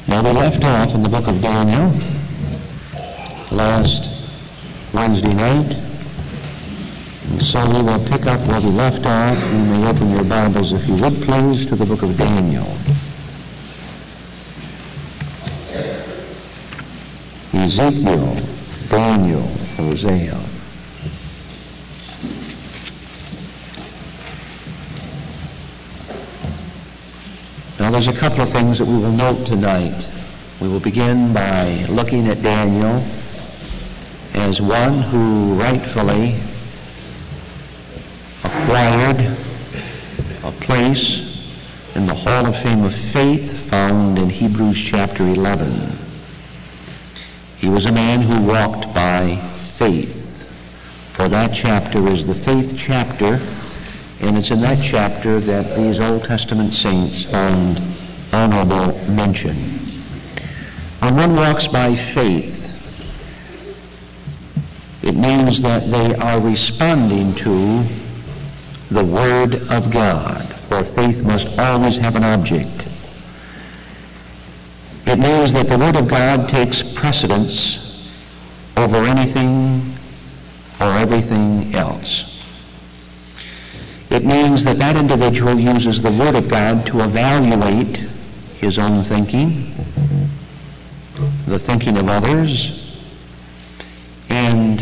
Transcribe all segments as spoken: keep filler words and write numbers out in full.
Now, we left off in the book of Daniel last Wednesday night, and so we will pick up where we left off. You may open your Bibles, if you would please, to the book of Daniel. Ezekiel, Daniel, Hosea. Now, there's a couple of things that we will note tonight. We will begin by looking at Daniel as one who rightfully acquired a place in the Hall of Fame of Faith found in Hebrews chapter eleven. He was a man who walked by faith. For that chapter is the faith chapter, and it's in that chapter that these Old Testament saints found honorable mention. When one walks by faith, it means that they are responding to the Word of God, for faith must always have an object. It means that the Word of God takes precedence over anything or everything else. It means that that individual uses the Word of God to evaluate his own thinking, the thinking of others, and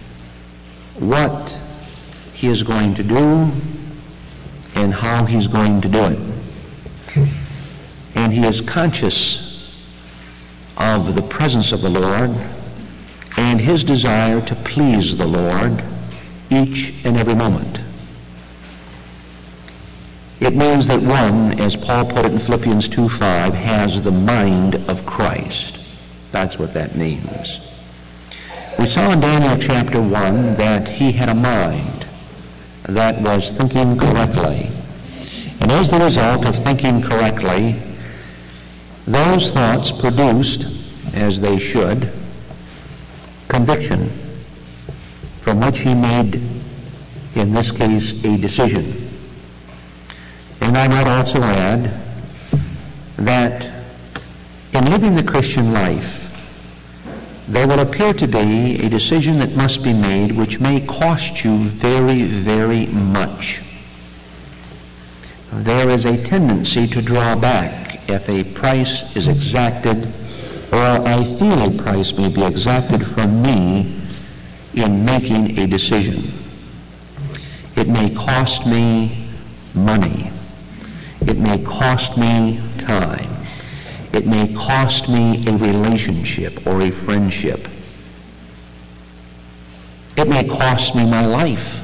what he is going to do and how he's going to do it. And he is conscious of the presence of the Lord and his desire to please the Lord each and every moment. It means that one, as Paul put it in Philippians two five, has the mind of Christ. That's what that means. We saw in Daniel chapter one that he had a mind that was thinking correctly. And as the result of thinking correctly, those thoughts produced, as they should, conviction, from which he made, in this case, a decision. And I might also add that in living the Christian life, there will appear to be a decision that must be made which may cost you very, very much. There is a tendency to draw back if a price is exacted, or I feel a price may be exacted from me in making a decision. It may cost me money. It may cost me time. It may cost me a relationship or a friendship. It may cost me my life.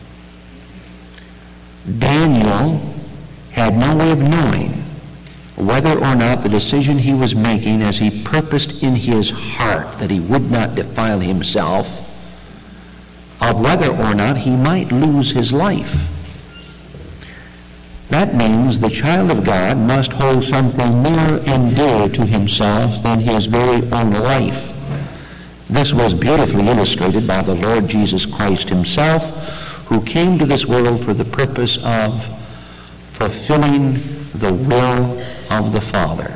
Daniel had no way of knowing whether or not the decision he was making, as he purposed in his heart that he would not defile himself, of whether or not he might lose his life. That means the child of God must hold something nearer and dearer to himself than his very own life. This was beautifully illustrated by the Lord Jesus Christ himself, who came to this world for the purpose of fulfilling the will of the Father.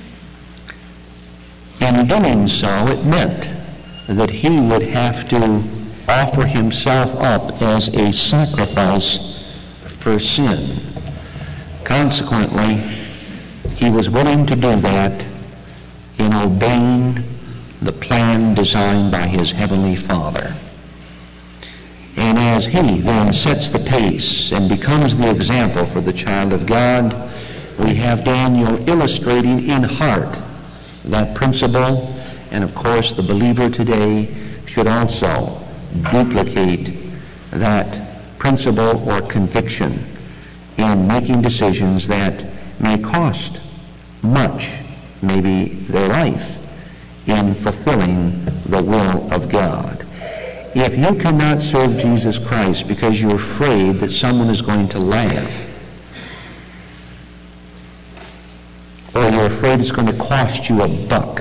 In doing so, it meant that he would have to offer himself up as a sacrifice for sin. Consequently, he was willing to do that in obeying the plan designed by his heavenly Father. And as he then sets the pace and becomes the example for the child of God, we have Daniel illustrating in heart that principle, and of course the believer today should also duplicate that principle or conviction in making decisions that may cost much, maybe their life, in fulfilling the will of God. If you cannot serve Jesus Christ because you're afraid that someone is going to laugh, or you're afraid it's going to cost you a buck,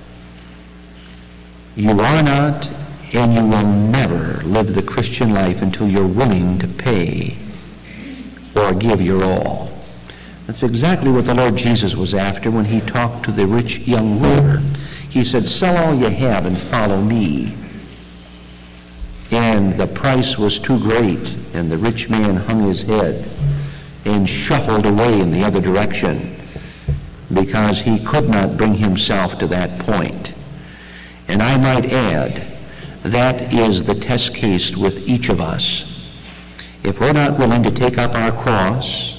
you are not and you will never live the Christian life until you're willing to pay or give your all. That's exactly what the Lord Jesus was after when he talked to the rich young ruler. He said, sell all you have and follow me. And the price was too great, and the rich man hung his head and shuffled away in the other direction because he could not bring himself to that point. And I might add, that is the test case with each of us. If we're not willing to take up our cross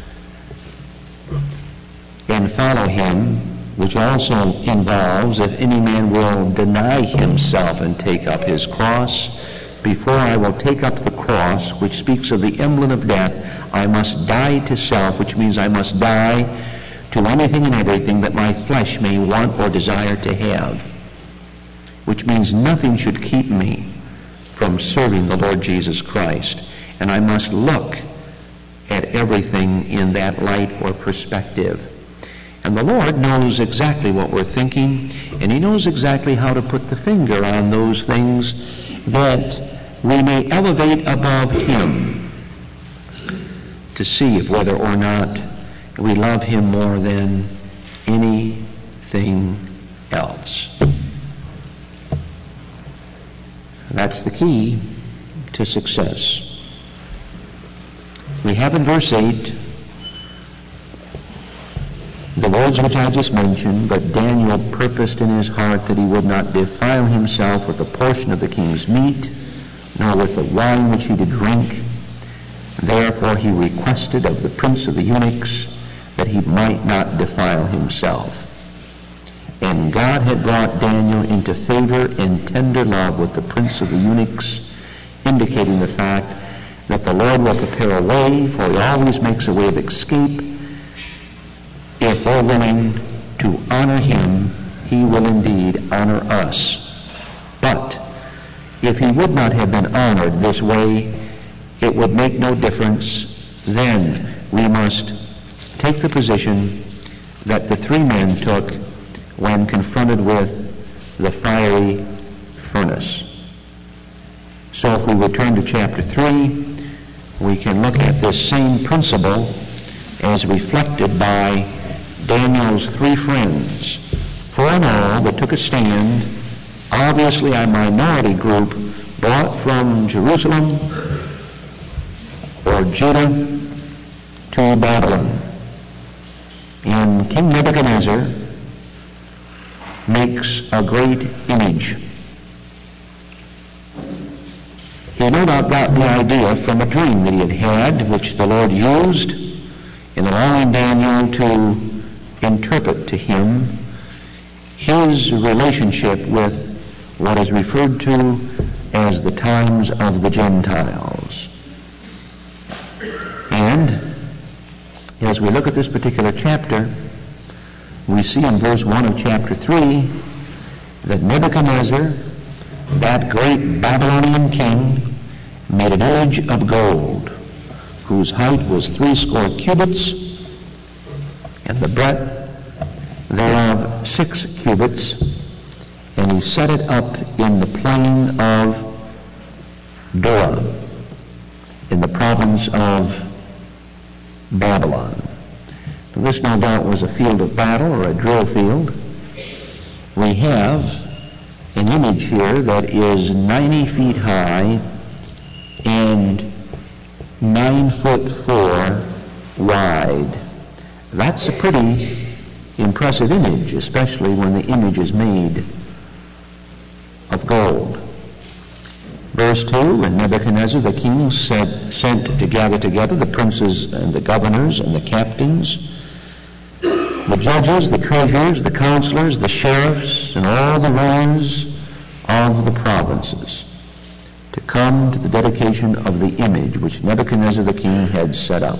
and follow him, which also involves, if any man will deny himself and take up his cross, before I will take up the cross, which speaks of the emblem of death, I must die to self, which means I must die to anything and everything that my flesh may want or desire to have, which means nothing should keep me from serving the Lord Jesus Christ. And I must look at everything in that light or perspective. And the Lord knows exactly what we're thinking, and he knows exactly how to put the finger on those things that we may elevate above him to see if whether or not we love him more than anything else. That's the key to success. We have in verse eight the words which I just mentioned, but Daniel purposed in his heart that he would not defile himself with a portion of the king's meat, nor with the wine which he did drink. Therefore he requested of the prince of the eunuchs that he might not defile himself. And God had brought Daniel into favor and tender love with the prince of the eunuchs, indicating the fact that the Lord will prepare a way, for he always makes a way of escape. If we're willing to honor him, he will indeed honor us. But if he would not have been honored this way, it would make no difference. Then we must take the position that the three men took when confronted with the fiery furnace. So if we return to chapter three, we can look at this same principle as reflected by Daniel's three friends. Four in all that took a stand, obviously a minority group brought from Jerusalem or Judah to Babylon. And King Nebuchadnezzar makes a great image. He no doubt got the idea from a dream that he had had, which the Lord used in allowing Daniel to interpret to him his relationship with what is referred to as the times of the Gentiles. And as we look at this particular chapter, we see in verse one of chapter three that Nebuchadnezzar, that great Babylonian king, made an image of gold, whose height was threescore cubits, and the breadth thereof six cubits, and he set it up in the plain of Dura, in the province of Babylon. This no doubt was a field of battle or a drill field. We have an image here that is ninety feet high and nine foot four wide. That's a pretty impressive image, especially when the image is made of gold. Verse two, and Nebuchadnezzar the king said, sent to gather together the princes and the governors and the captains, the judges, the treasurers, the counselors, the sheriffs, and all the rulers of the provinces, to come to the dedication of the image which Nebuchadnezzar the king had set up.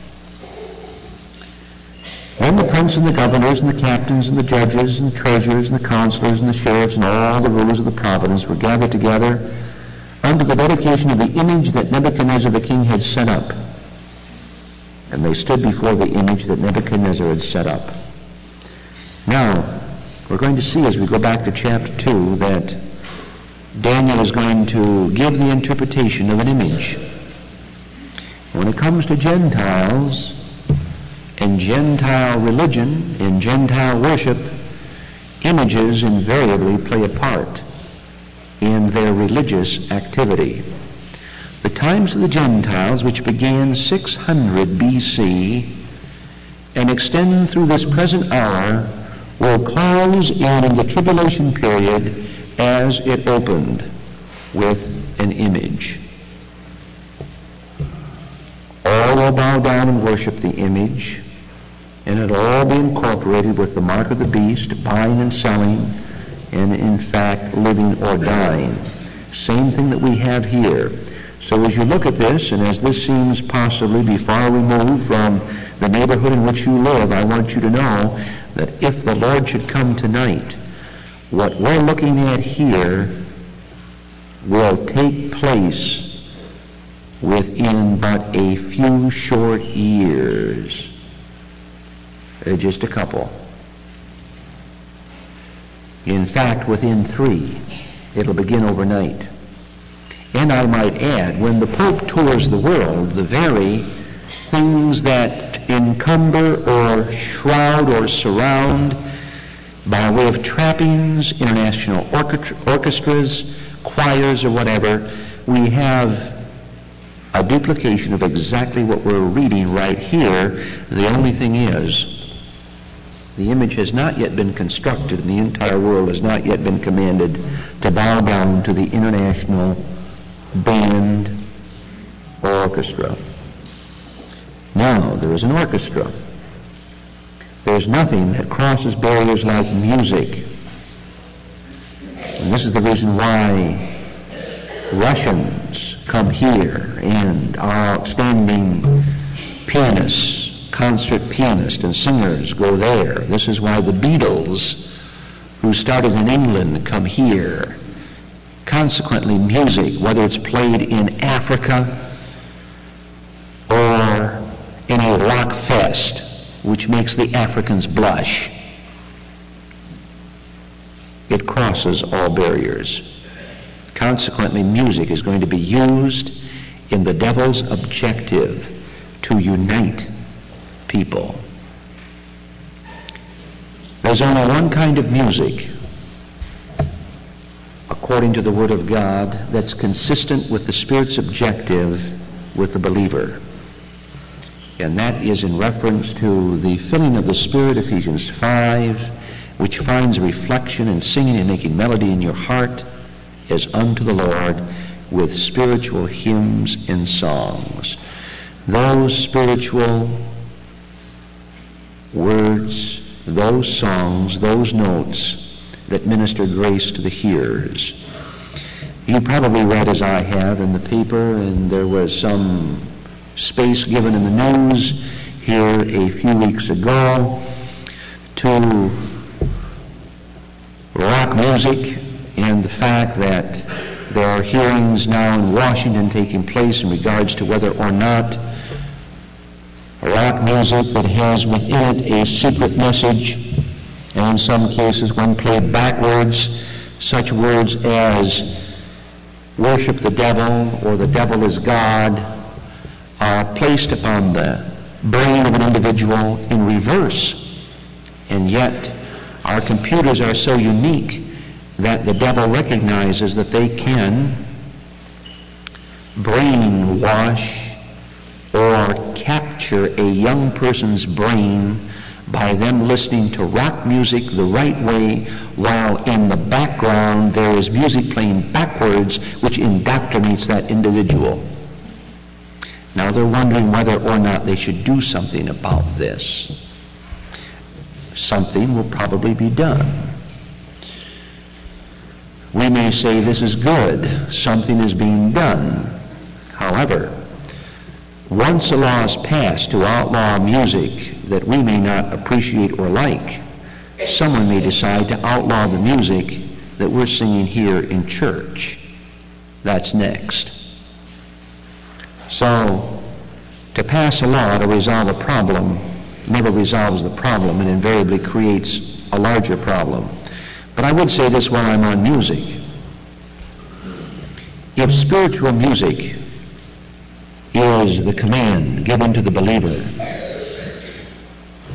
Then the prince and the governors and the captains and the judges and the treasurers and the counselors and the sheriffs and all the rulers of the province were gathered together unto the dedication of the image that Nebuchadnezzar the king had set up. And they stood before the image that Nebuchadnezzar had set up. Now, we're going to see as we go back to chapter two that Daniel is going to give the interpretation of an image. When it comes to Gentiles and Gentile religion, in Gentile worship, images invariably play a part in their religious activity. The times of the Gentiles, which began six hundred B C and extend through this present hour, will close in the tribulation period as it opened with an image. All will bow down and worship the image, and it'll all be incorporated with the mark of the beast, buying and selling, and in fact living or dying. Same thing that we have here. So as you look at this, and as this seems possibly be far removed from the neighborhood in which you live, I want you to know that if the Lord should come tonight, what we're looking at here will take place within but a few short years. Uh, just a couple. In fact, within three. It'll begin overnight. And I might add, when the Pope tours the world, the very things that encumber or shroud or surround by way of trappings, international orchestras, choirs, or whatever, we have a duplication of exactly what we're reading right here. The only thing is, the image has not yet been constructed, and the entire world has not yet been commanded to bow down to the international band or orchestra. Now, there is an orchestra. There's nothing that crosses barriers like music. And this is the reason why Russians come here and our outstanding pianists, concert pianists and singers go there. This is why the Beatles, who started in England, come here. Consequently, music, whether it's played in Africa or in a rock fest, which makes the Africans blush, it crosses all barriers. Consequently, music is going to be used in the devil's objective to unite people. There's only one kind of music, according to the Word of God, that's consistent with the Spirit's objective with the believer. And that is in reference to the filling of the Spirit, Ephesians five, which finds reflection in singing and making melody in your heart as unto the Lord with spiritual hymns and songs. Those spiritual words, those songs, those notes that minister grace to the hearers. You probably read, as I have, in the paper, and there was some space given in the news here a few weeks ago to rock music and the fact that there are hearings now in Washington taking place in regards to whether or not rock music that has within it a secret message, and in some cases when played backwards, such words as worship the devil or the devil is God, are placed upon the brain of an individual in reverse. And yet our computers are so unique that the devil recognizes that they can brainwash or capture a young person's brain by them listening to rock music the right way, while in the background there is music playing backwards, which indoctrinates that individual. Now they're wondering whether or not they should do something about this. Something will probably be done. We may say this is good. Something is being done. However, once a law is passed to outlaw music that we may not appreciate or like, someone may decide to outlaw the music that we're singing here in church. That's next. So, to pass a law to resolve a problem never resolves the problem and invariably creates a larger problem. But I would say this while I'm on music. If spiritual music is the command given to the believer,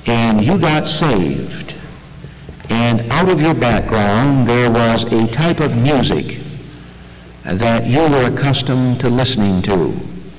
and you got saved, and out of your background there was a type of music that you were accustomed to listening to,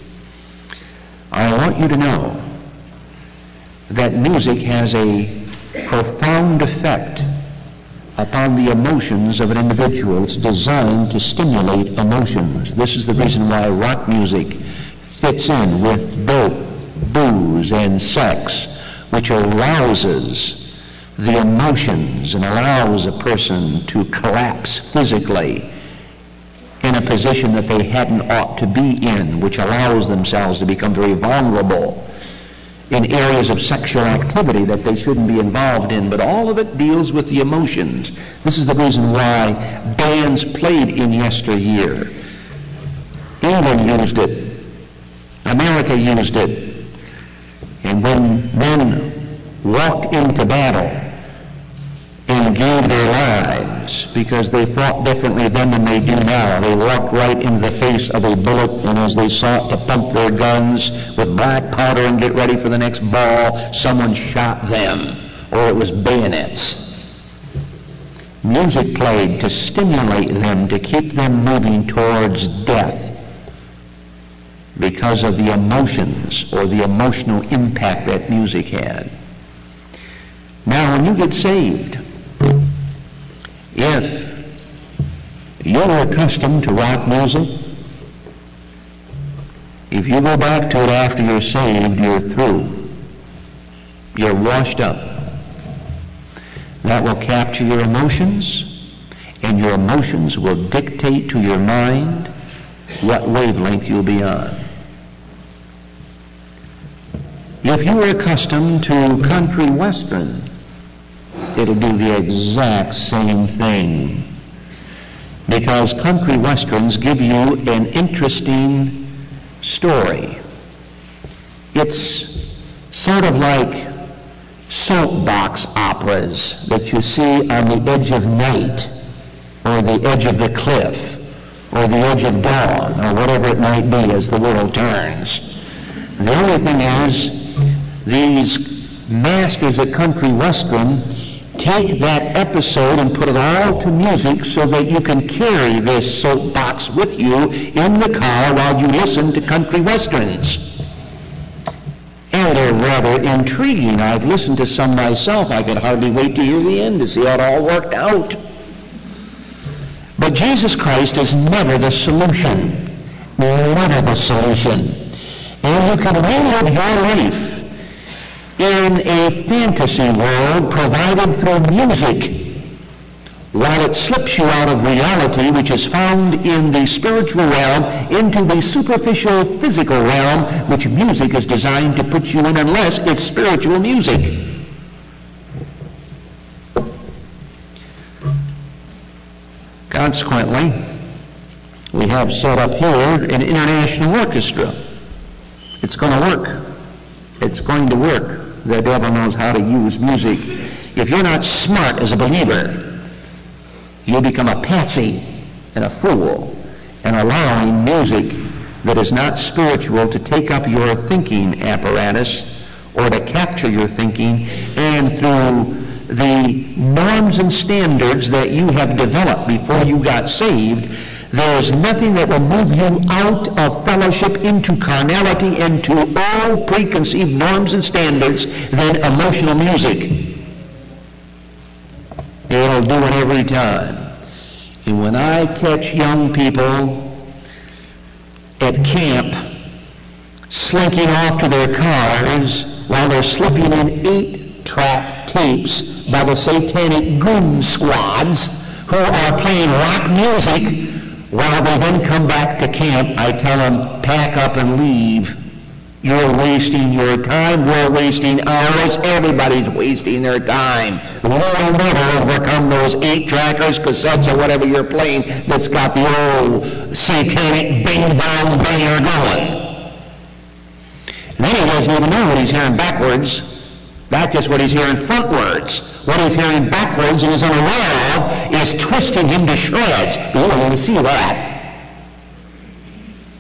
I want you to know that music has a profound effect upon the emotions of an individual. It's designed to stimulate emotions. This is the reason why rock music fits in with dope, booze, and sex, which arouses the emotions and allows a person to collapse physically in a position that they hadn't ought to be in, which allows themselves to become very vulnerable in areas of sexual activity that they shouldn't be involved in. But all of it deals with the emotions. This is the reason why bands played in yesteryear. England used it. America used it. And when men walked into battle and gave their lives because they fought differently then than they do now, they walked right into the face of a bullet, and as they sought to pump their guns with black powder and get ready for the next ball, someone shot them, or it was bayonets. Music played to stimulate them, to keep them moving towards death because of the emotions or the emotional impact that music had. Now, when you get saved, if you're accustomed to rock music, if you go back to it after you're saved, you're through. You're washed up. That will capture your emotions, and your emotions will dictate to your mind what wavelength you'll be on. If you were accustomed to country western, it'll do the exact same thing, because country westerns give you an interesting story. It's sort of like soapbox operas that you see on the edge of night, or the edge of the cliff, or the edge of dawn, or whatever it might be as the world turns. The only thing is, these masters of country western take that episode and put it all to music so that you can carry this soapbox with you in the car while you listen to country westerns. And they're rather intriguing. I've listened to some myself. I could hardly wait to hear the end to see how it all worked out. But Jesus Christ is never the solution. Never the solution. And you can relive your life in a fantasy world provided through music, while it slips you out of reality, which is found in the spiritual realm, into the superficial physical realm, which music is designed to put you in, unless it's spiritual music. Consequently, we have set up here an international orchestra. It's going to work. It's going to work. The devil knows how to use music. If you're not smart as a believer, you become a patsy and a fool, and allowing music that is not spiritual to take up your thinking apparatus or to capture your thinking, and through the norms and standards that you have developed before you got saved, there is nothing that will move you out of fellowship into carnality and to all preconceived norms and standards than emotional music. It'll do it every time. And when I catch young people at camp slinking off to their cars while they're slipping in eight-track tapes by the satanic goon squads who are playing rock music, while they then come back to camp, I tell them, pack up and leave. You're wasting your time. We're wasting ours. Everybody's wasting their time. We'll never overcome those eight-trackers, cassettes, or whatever you're playing that's got the old satanic bing-bong banger going. And then he doesn't even know what he's hearing backwards. That's just what he's hearing frontwards. What he's hearing backwards and is unaware of is twisting him to shreds. But you don't even see that.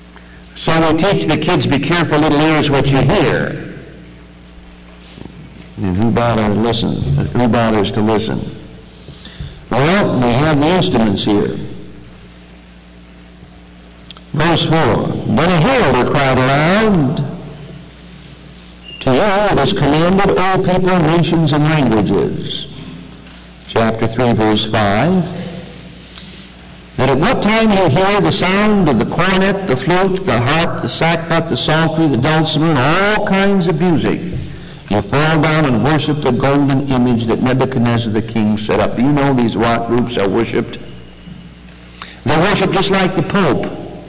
So we teach the kids, be careful, little ears, what you hear. And who bothers to listen? Who bothers to listen? Well, we have the instruments here. Verse four. But a herald cried aloud, to you it is commanded, all people, nations, and languages. Chapter three, verse five. That at what time you hear the sound of the cornet, the flute, the harp, the sackbut, the psaltery, the dulcimer, and all kinds of music, you fall down and worship the golden image that Nebuchadnezzar the king set up. Do you know these rock groups are worshipped? They're worshipped just like the Pope.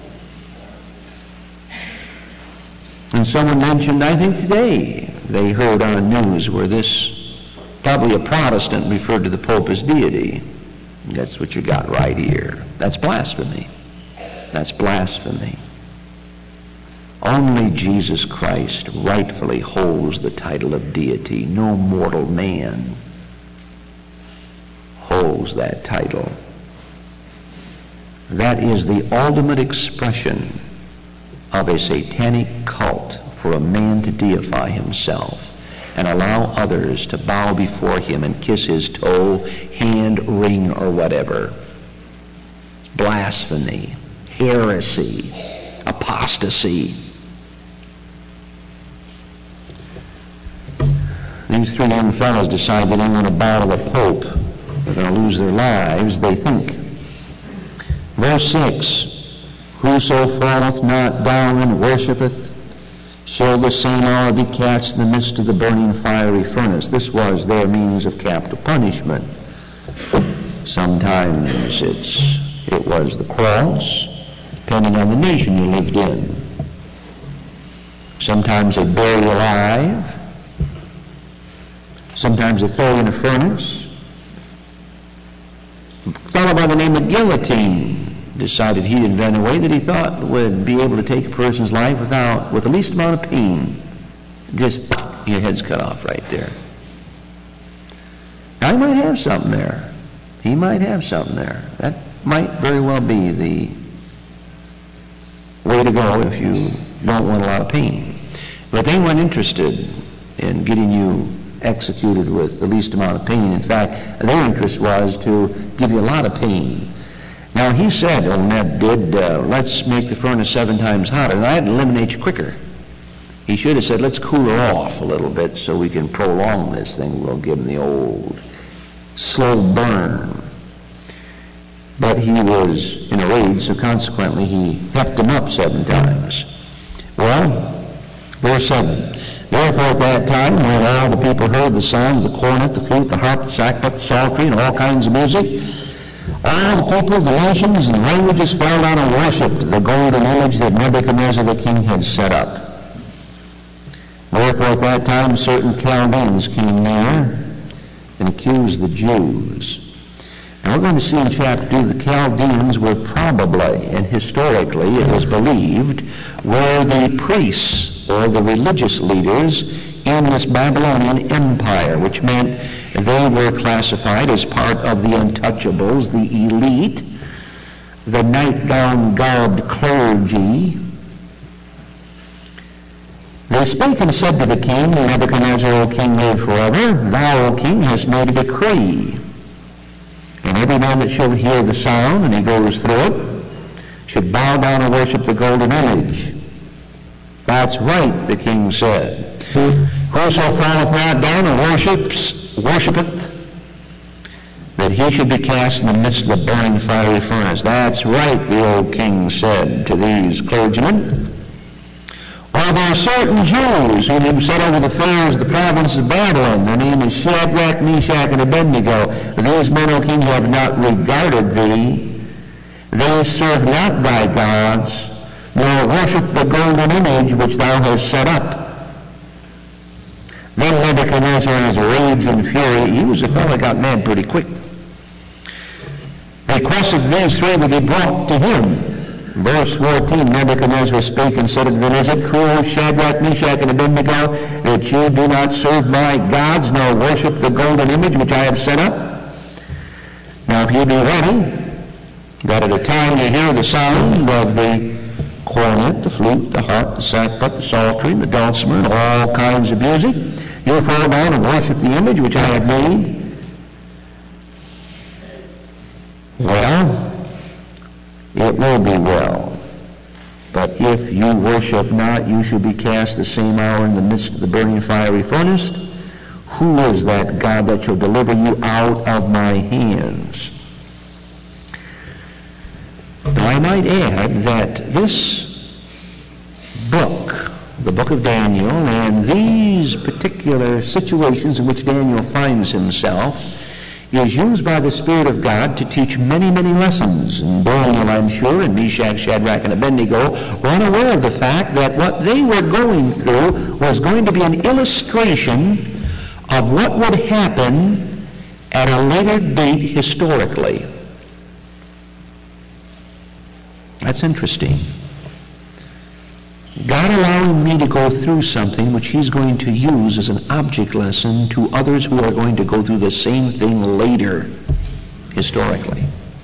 And someone mentioned, I think today, they heard on the news where this, probably a Protestant, referred to the Pope as deity. That's what you got right here. That's blasphemy. That's blasphemy. Only Jesus Christ rightfully holds the title of deity. No mortal man holds that title. That is the ultimate expression of a satanic cult for a man to deify himself and allow others to bow before him and kiss his toe, hand, ring, or whatever. Blasphemy, heresy, apostasy. These three young fellows decide they don't want to bow to the Pope. They're going to lose their lives, they think. Verse six, whoso falleth not down and worshipeth shall the same hour be cast in the midst of the burning fiery furnace. This was their means of capital punishment. Sometimes it's it was the cross, depending on the nation you lived in. Sometimes they bury you alive. Sometimes they throw you in a furnace. A fellow by the name of Guillotine decided he'd invent a way that he thought would be able to take a person's life without, with the least amount of pain. Just, your head's cut off right there. Now, he might have something there. He might have something there. That might very well be the way to go if you don't want a lot of pain. But they weren't interested in getting you executed with the least amount of pain. In fact, their interest was to give you a lot of pain. Now, he said, old Ned did, uh, let's make the furnace seven times hotter. And I'd eliminate you quicker. He should have said, let's cool her off a little bit so we can prolong this thing. We'll give him the old slow burn. But he was in a rage, so consequently he heaped him up seven times. Well, verse seven. Therefore at that time, when all the people heard the sound of the cornet, the flute, the harp, the sackbut, the psaltery, and all kinds of music, all the people, the nations, and languages fell down and worshipped the golden image that Nebuchadnezzar the king had set up. Therefore at that time certain Chaldeans came near and accused the Jews. Now we're going to see in chapter two the Chaldeans were probably, and historically it is believed, were the priests or the religious leaders in this Babylonian empire, which meant they were classified as part of the untouchables, the elite, the nightgown-garbed clergy. They spake and said to the king, Nebuchadnezzar, O king, live forever. Thou, O king, hast made a decree. And every man that shall hear the sound, and he goes through it, should bow down and worship the golden image. That's right, the king said. Whoso falleth not down and worships, worshipeth, that he should be cast in the midst of the burning fiery furnace. That's right, the old king said to these clergymen. Well, there are certain Jews whom you set over the fairs of the province of Babylon. Their name is Shadrach, Meshach, and Abednego. These men, O king, have not regarded thee. They serve not thy gods, nor worship the golden image which thou hast set up. Then Nebuchadnezzar, in his rage and fury, he was a fellow that got mad pretty quick, requested these three would be brought to him. Verse fourteen, Nebuchadnezzar spake and said unto them, Is it true, Shadrach, Meshach, and Abednego, that you do not serve my gods, nor worship the golden image which I have set up? Now if you be ready, that at a time you hear the sound of the cornet, the flute, the harp, the sackbut, the psaltery, the dulcimer, and all kinds of music, You'll fall down and worship the image which I have made. Well, it will be well. But if you worship not, you shall be cast the same hour in the midst of the burning fiery furnace. Who is that God that shall deliver you out of my hands? Now I might add that this book, the book of Daniel, and these particular situations in which Daniel finds himself, is used by the Spirit of God to teach many, many lessons. And Daniel, I'm sure, and Meshach, Shadrach, and Abednego were unaware of the fact that what they were going through was going to be an illustration of what would happen at a later date historically. That's interesting. God allowing me to go through something which he's going to use as an object lesson to others who are going to go through the same thing later, historically.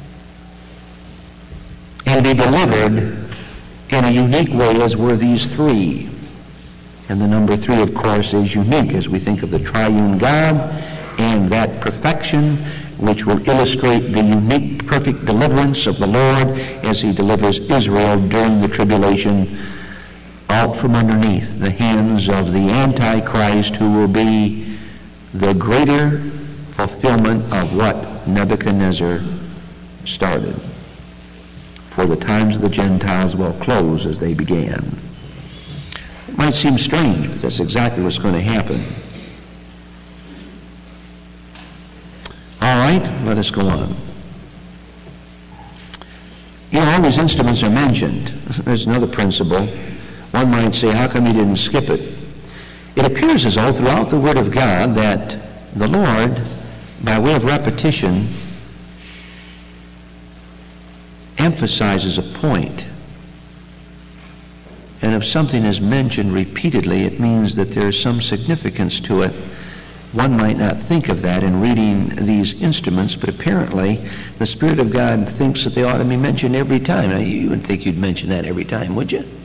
And be delivered in a unique way as were these three. And the number three, of course, is unique as we think of the triune God and that perfection which will illustrate the unique, perfect deliverance of the Lord as he delivers Israel during the tribulation out from underneath the hands of the Antichrist, who will be the greater fulfillment of what Nebuchadnezzar started. For the times of the Gentiles will close as they began. It might seem strange, but that's exactly what's going to happen. All right, let us go on. You know, all these instruments are mentioned. There's another principle. One might say, how come you didn't skip it? It appears as though throughout the Word of God that the Lord, by way of repetition, emphasizes a point. And if something is mentioned repeatedly, it means that there is some significance to it. One might not think of that in reading these instruments, but apparently the Spirit of God thinks that they ought to be mentioned every time. Now, you wouldn't think you'd mention that every time, would you?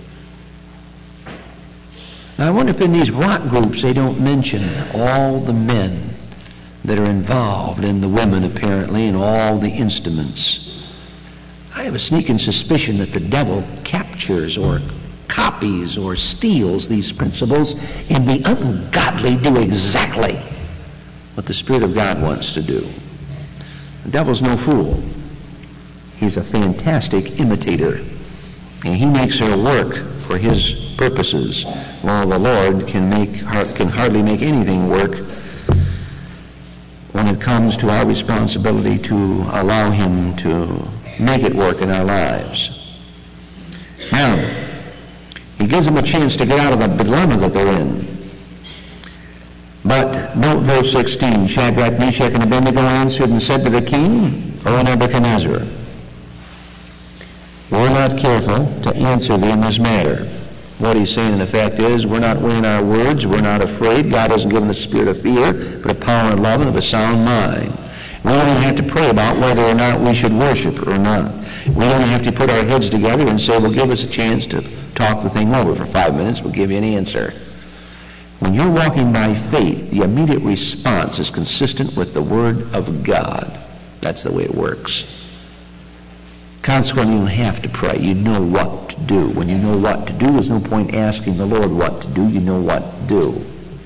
Now, I wonder if in these rock groups they don't mention all the men that are involved, and the women apparently, and all the instruments. I have a sneaking suspicion that the devil captures or copies or steals these principles, and the ungodly do exactly what the Spirit of God wants to do. The devil's no fool. He's a fantastic imitator, and he makes her work for his purposes, while the Lord can make can hardly make anything work when it comes to our responsibility to allow him to make it work in our lives. Now, he gives them a chance to get out of the dilemma that they're in. But note verse sixteen, Shadrach, Meshach, and Abednego answered and said to the king, O Nebuchadnezzar, we're not careful to answer thee in this matter. What he's saying in effect is, we're not weighing our words, we're not afraid. God hasn't given us a spirit of fear, but a power and love and of a sound mind. We don't even have to pray about whether or not we should worship or not. We don't have to put our heads together and say, well, give us a chance to talk the thing over for five minutes, we'll give you an answer. When you're walking by faith, the immediate response is consistent with the Word of God. That's the way it works. Consequently, you don't have to pray. You know what to do. When you know what to do, there's no point asking the Lord what to do. You know what to do.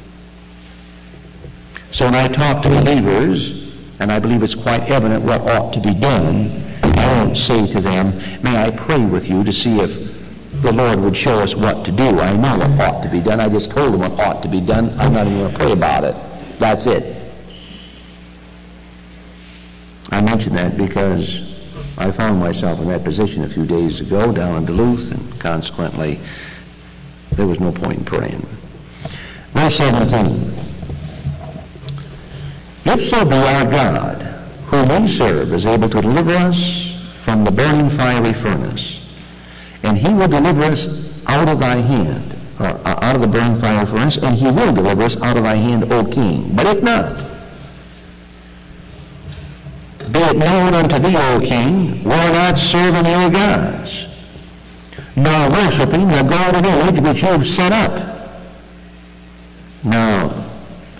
So when I talk to believers, and I believe it's quite evident what ought to be done, I don't say to them, may I pray with you to see if the Lord would show us what to do. I know what ought to be done. I just told them what ought to be done. I'm not even going to pray about it. That's it. I mention that because I found myself in that position a few days ago down in Duluth, and consequently, there was no point in praying. Verse seventeen. If so be our God, whom we serve, is able to deliver us from the burning fiery furnace, and he will deliver us out of thy hand, or out of the burning fiery furnace, and he will deliver us out of thy hand, O king. But if not, be it known unto thee, O king, we're not serving your gods, nor worshiping the golden image which you have set up. Now,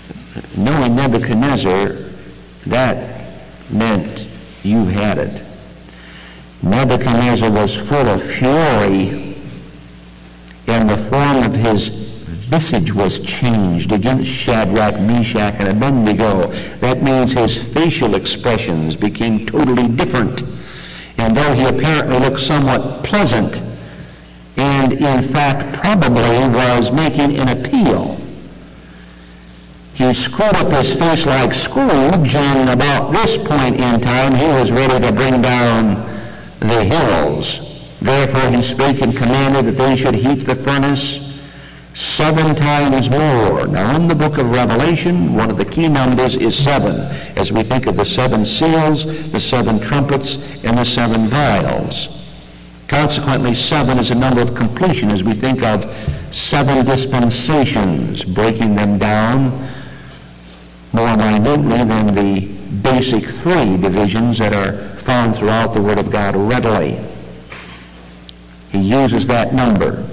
Nebuchadnezzar, that meant you had it. Nebuchadnezzar was full of fury, and the form of his visage was changed against Shadrach, Meshach, and Abednego. That means his facial expressions became totally different. And though he apparently looked somewhat pleasant, and in fact probably was making an appeal, he screwed up his face like Scrooge, and about this point in time he was ready to bring down the hills. Therefore he spake and commanded that they should heat the furnace seven times more. Now in the book of Revelation, one of the key numbers is seven, as we think of the seven seals, the seven trumpets, and the seven vials. Consequently, seven is a number of completion as we think of seven dispensations, breaking them down more minutely than the basic three divisions that are found throughout the Word of God readily. He uses that number.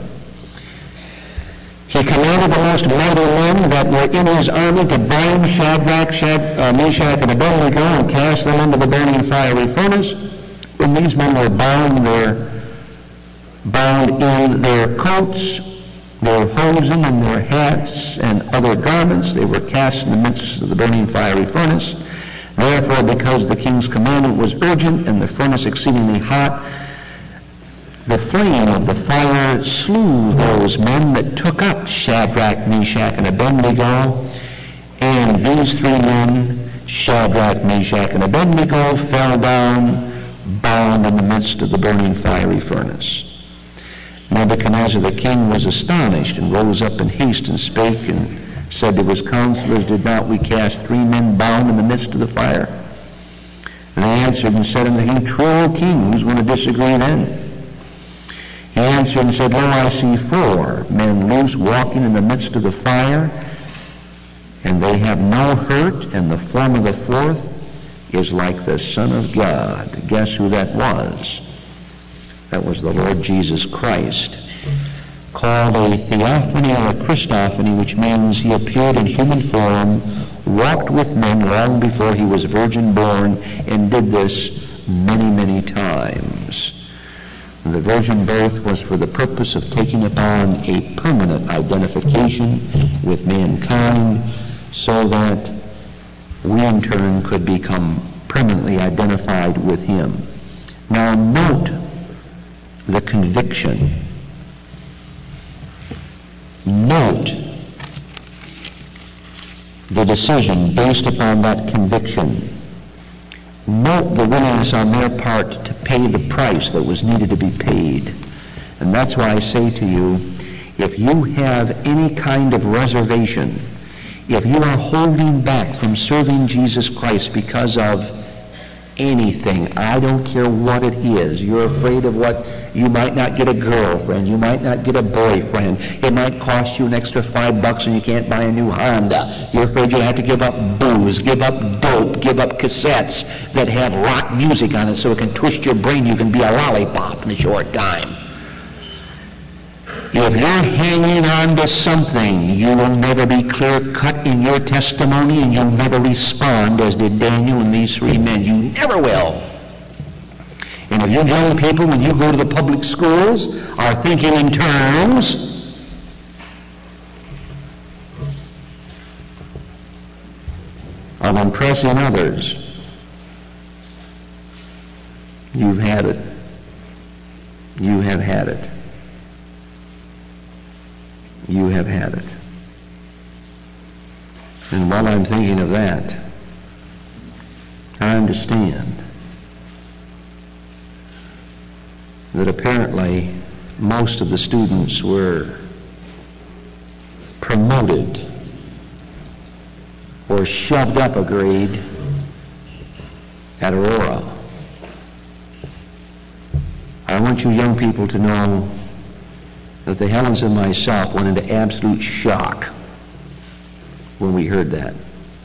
He commanded the most mighty men that were in his army to bind Shadrach, Shad, uh, Meshach, and Abednego and cast them into the burning fiery furnace. When these men were bound, they were bound in their coats, their hosen, and their hats, and other garments. They were cast in the midst of the burning fiery furnace. Therefore, because the king's commandment was urgent and the furnace exceedingly hot, the flame of the fire slew those men that took up Shadrach, Meshach, and Abednego. And these three men, Shadrach, Meshach, and Abednego, fell down, bound in the midst of the burning fiery furnace. Nebuchadnezzar the king was astonished, and rose up in haste, and spake, and said to his counselors, Did not we cast three men bound in the midst of the fire? And they answered and said unto him, True, O king. Who's going to disagree then? He answered and said, Lo, I see four men loose walking in the midst of the fire, and they have no hurt, and the form of the fourth is like the Son of God. Guess who that was? That was the Lord Jesus Christ, called a theophany or a Christophany, which means he appeared in human form, walked with men long before he was virgin born, and did this many, many times. The virgin birth was for the purpose of taking upon a permanent identification with mankind, so that we in turn could become permanently identified with him. Now note the conviction. Note the decision based upon that conviction. Note the willingness on their part to pay the price that was needed to be paid. And that's why I say to you, if you have any kind of reservation, if you are holding back from serving Jesus Christ because of anything, I don't care what it is, you're afraid of what, you might not get a girlfriend, you might not get a boyfriend, it might cost you an extra five bucks and you can't buy a new Honda, you're afraid you'll have to give up booze, give up dope, give up cassettes that have rock music on it so it can twist your brain, you can be a lollipop in a short time. If you're hanging on to something, you will never be clear-cut in your testimony, and you'll never respond as did Daniel and these three men. You never will. And if you young people, when you go to the public schools, are thinking in terms of impressing others, you've had it. You have had it. You have had it. And while I'm thinking of that, I understand that apparently most of the students were promoted or shoved up a grade at Aurora. I want you young people to know that the Helens and myself went into absolute shock when we heard that.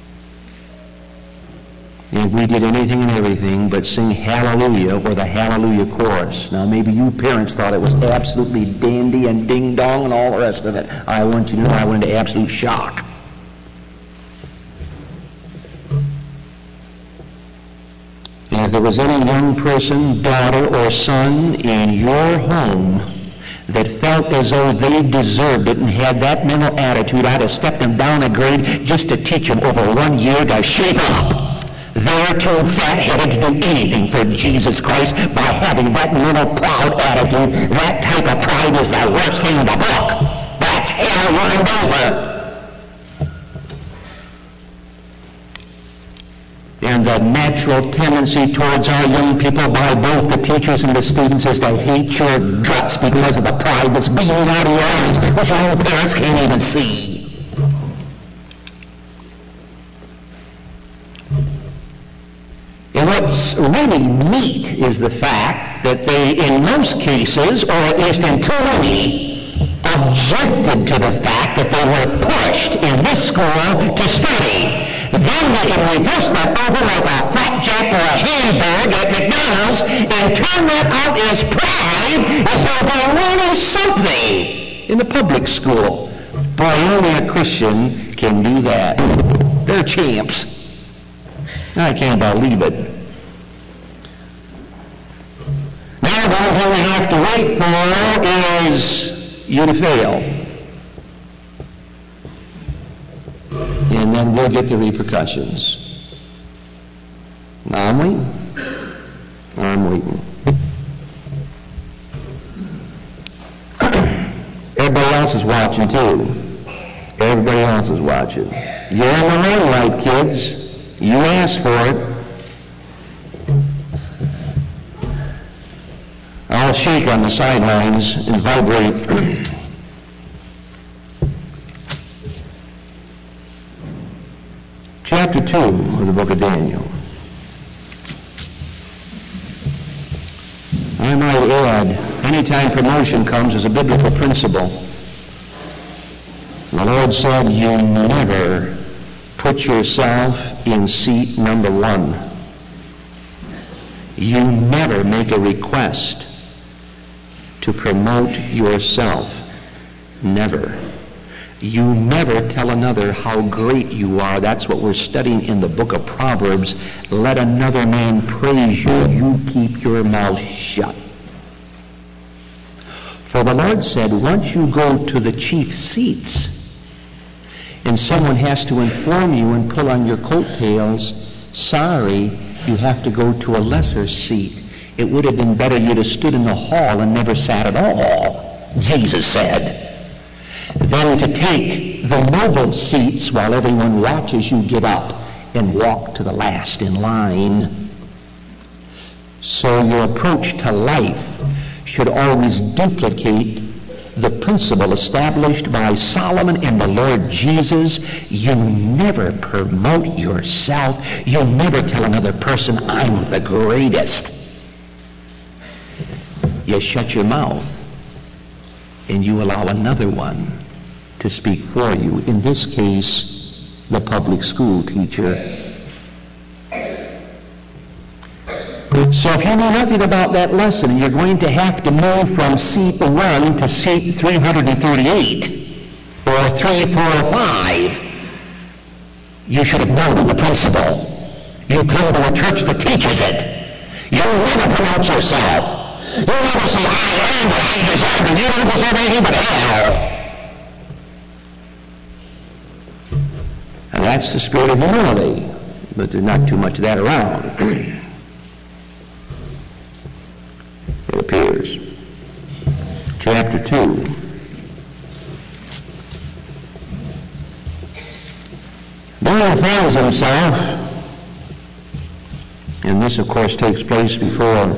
And we did anything and everything but sing Hallelujah or the Hallelujah chorus. Now maybe you parents thought it was absolutely dandy and ding-dong and all the rest of it. I want you to know I went into absolute shock. if there was any young person, daughter, or son in your home that felt as though they deserved it and had that mental attitude, I'd have stepped them down a grade just to teach them over one year to shape up. They're too fat-headed to do anything for Jesus Christ by having that mental proud attitude. That type of pride is the worst thing in the book. That's hell lined over. And the natural tendency towards our young people by both the teachers and the students is to hate your guts because of the pride that's beaming out of your eyes, which your own parents can't even see. And what's really neat is the fact that they, in most cases, or at least in too many, objected to the fact that they were pushed in this school to study. Then they can reverse that over like a flapjack or a hamburger at McDonald's and turn that out as pride as though they're really something in the public school. Boy, only a Christian can do that. They're champs. I can't believe it. Now the only thing we have to wait for is you to fail. And then we'll get the repercussions. Now I'm waiting. I'm waiting. Everybody else is watching too. Everybody else is watching. You're in the limelight, kids. You asked for it. I'll shake on the sidelines and vibrate. Chapter two of the book of Daniel. I might add, anytime promotion comes as a biblical principle, the Lord said, you never put yourself in seat number one. You never make a request to promote yourself. Never. You never tell another how great you are. That's what we're studying in the book of Proverbs. Let another man praise you. You keep your mouth shut. For the Lord said, once you go to the chief seats and someone has to inform you and pull on your coattails, sorry, you have to go to a lesser seat. It would have been better you'd have stood in the hall and never sat at all, Jesus said, than to take the noble seats while everyone watches you get up and walk to the last in line. So your approach to life should always duplicate the principle established by Solomon and the Lord Jesus. You never promote yourself. You never tell another person, I'm the greatest. You shut your mouth and you allow another one to speak for you. In this case, the public school teacher. So if you know nothing about that lesson, and you're going to have to move from seat one to seat three hundred thirty-eight, or three, four, or five, you should have known the principle. You come to a church that teaches it. You never promote yourself. You never say, I am what I deserve, and you don't deserve anything but hell. And that's the spirit of humility, but there's not too much of that around. It appears. Chapter two. Daniel finds himself, and this of course takes place before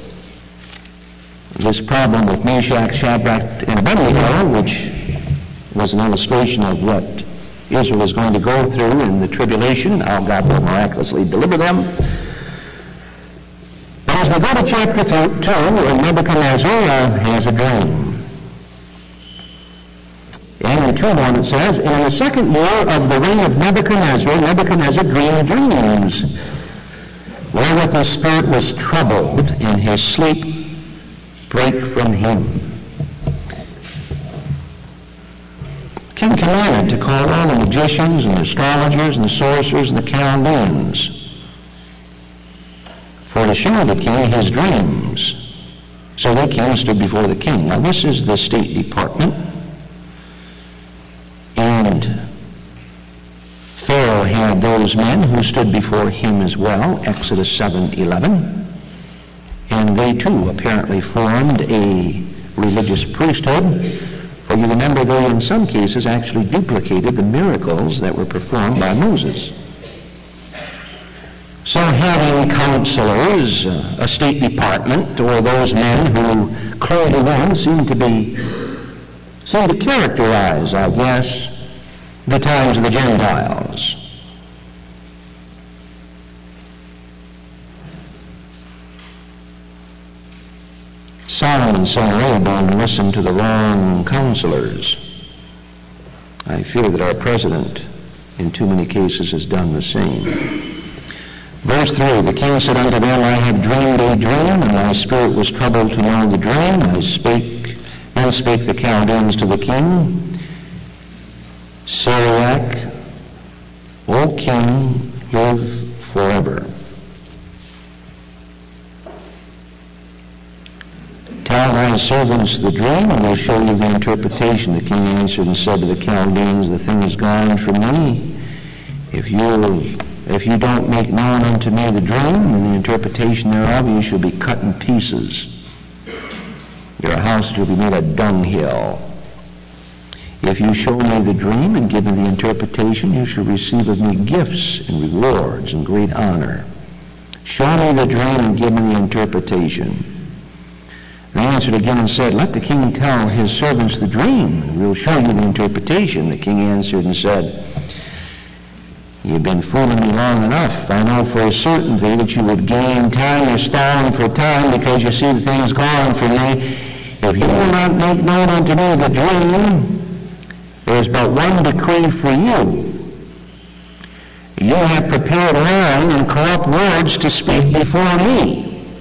this problem with Meshach, Shadrach, and Abednego, which was an illustration of what Israel is going to go through in the tribulation and how God will miraculously deliver them. But as we go to chapter two, Nebuchadnezzar has a dream. And in two one it says, in the second year of the reign of Nebuchadnezzar, Nebuchadnezzar dreamed dreams, wherewith his spirit was troubled, and his sleep brake from him. King commanded to call all the magicians and the astrologers and the sorcerers and the Chaldeans. for to show the king his dreams. So they came and stood before the king. Now this is the State Department, and Pharaoh had those men who stood before him as well, Exodus seven eleven, and they too apparently formed a religious priesthood, for you remember they in some cases actually duplicated the miracles that were performed by Moses. So having counselors, uh, a State Department, or those men who clearly then seem to be, seem to characterize, I guess, the times of the Gentiles. Solomon's son Rehoboam listened to the wrong counselors. I fear that our president, in too many cases, has done the same. Verse three, the king said unto them, I have dreamed a dream, and my spirit was troubled to know the dream. I spake, then spake the Chaldeans to the king, Sareach, O king, live forever. Tell thy servants the dream, and we'll show you the interpretation. The king answered and said to the Chaldeans, the thing is gone from me. If you if you don't make known unto me the dream and the interpretation thereof, you shall be cut in pieces. Your house shall be made a dunghill. If you show me the dream and give me the interpretation, you shall receive of me gifts and rewards and great honor. Show me the dream and give me the interpretation. They answered again and said, let the king tell his servants the dream, and we'll show you the interpretation. The king answered and said, you've been fooling me long enough. I know for a certainty that you would gain time. You're stalling for time because you see the thing's gone from me. If you will not make known unto me the dream, there's but one decree for you. You have prepared lying and corrupt words to speak before me.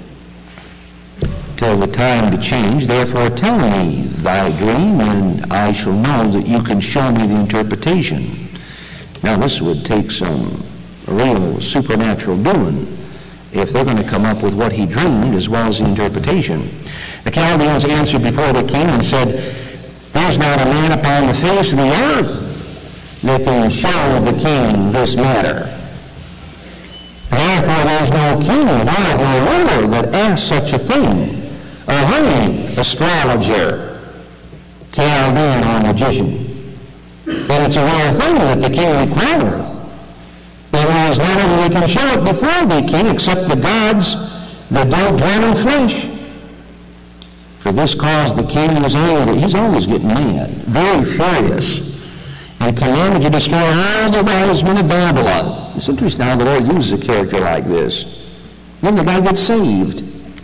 Till the time to change, therefore tell me thy dream, and I shall know that you can show me the interpretation. Now this would take some real supernatural doing if they're going to come up with what he dreamed as well as the interpretation. The Chaldeans answered before the king and said, there's not a man upon the face of the earth that can show the king this matter. Therefore there's no king of all or ruler that asks such a thing. Or any astrologer, Chaldean, or magician. But it's a rare thing that the king requireth. There is none that can show it before thee, king, except the gods that don't dwell in flesh. For this cause the king was angry. He's always getting mad, very furious, and commanded to destroy all the wise men of Babylon. It's interesting how the Lord uses a character like this. Then the guy gets saved.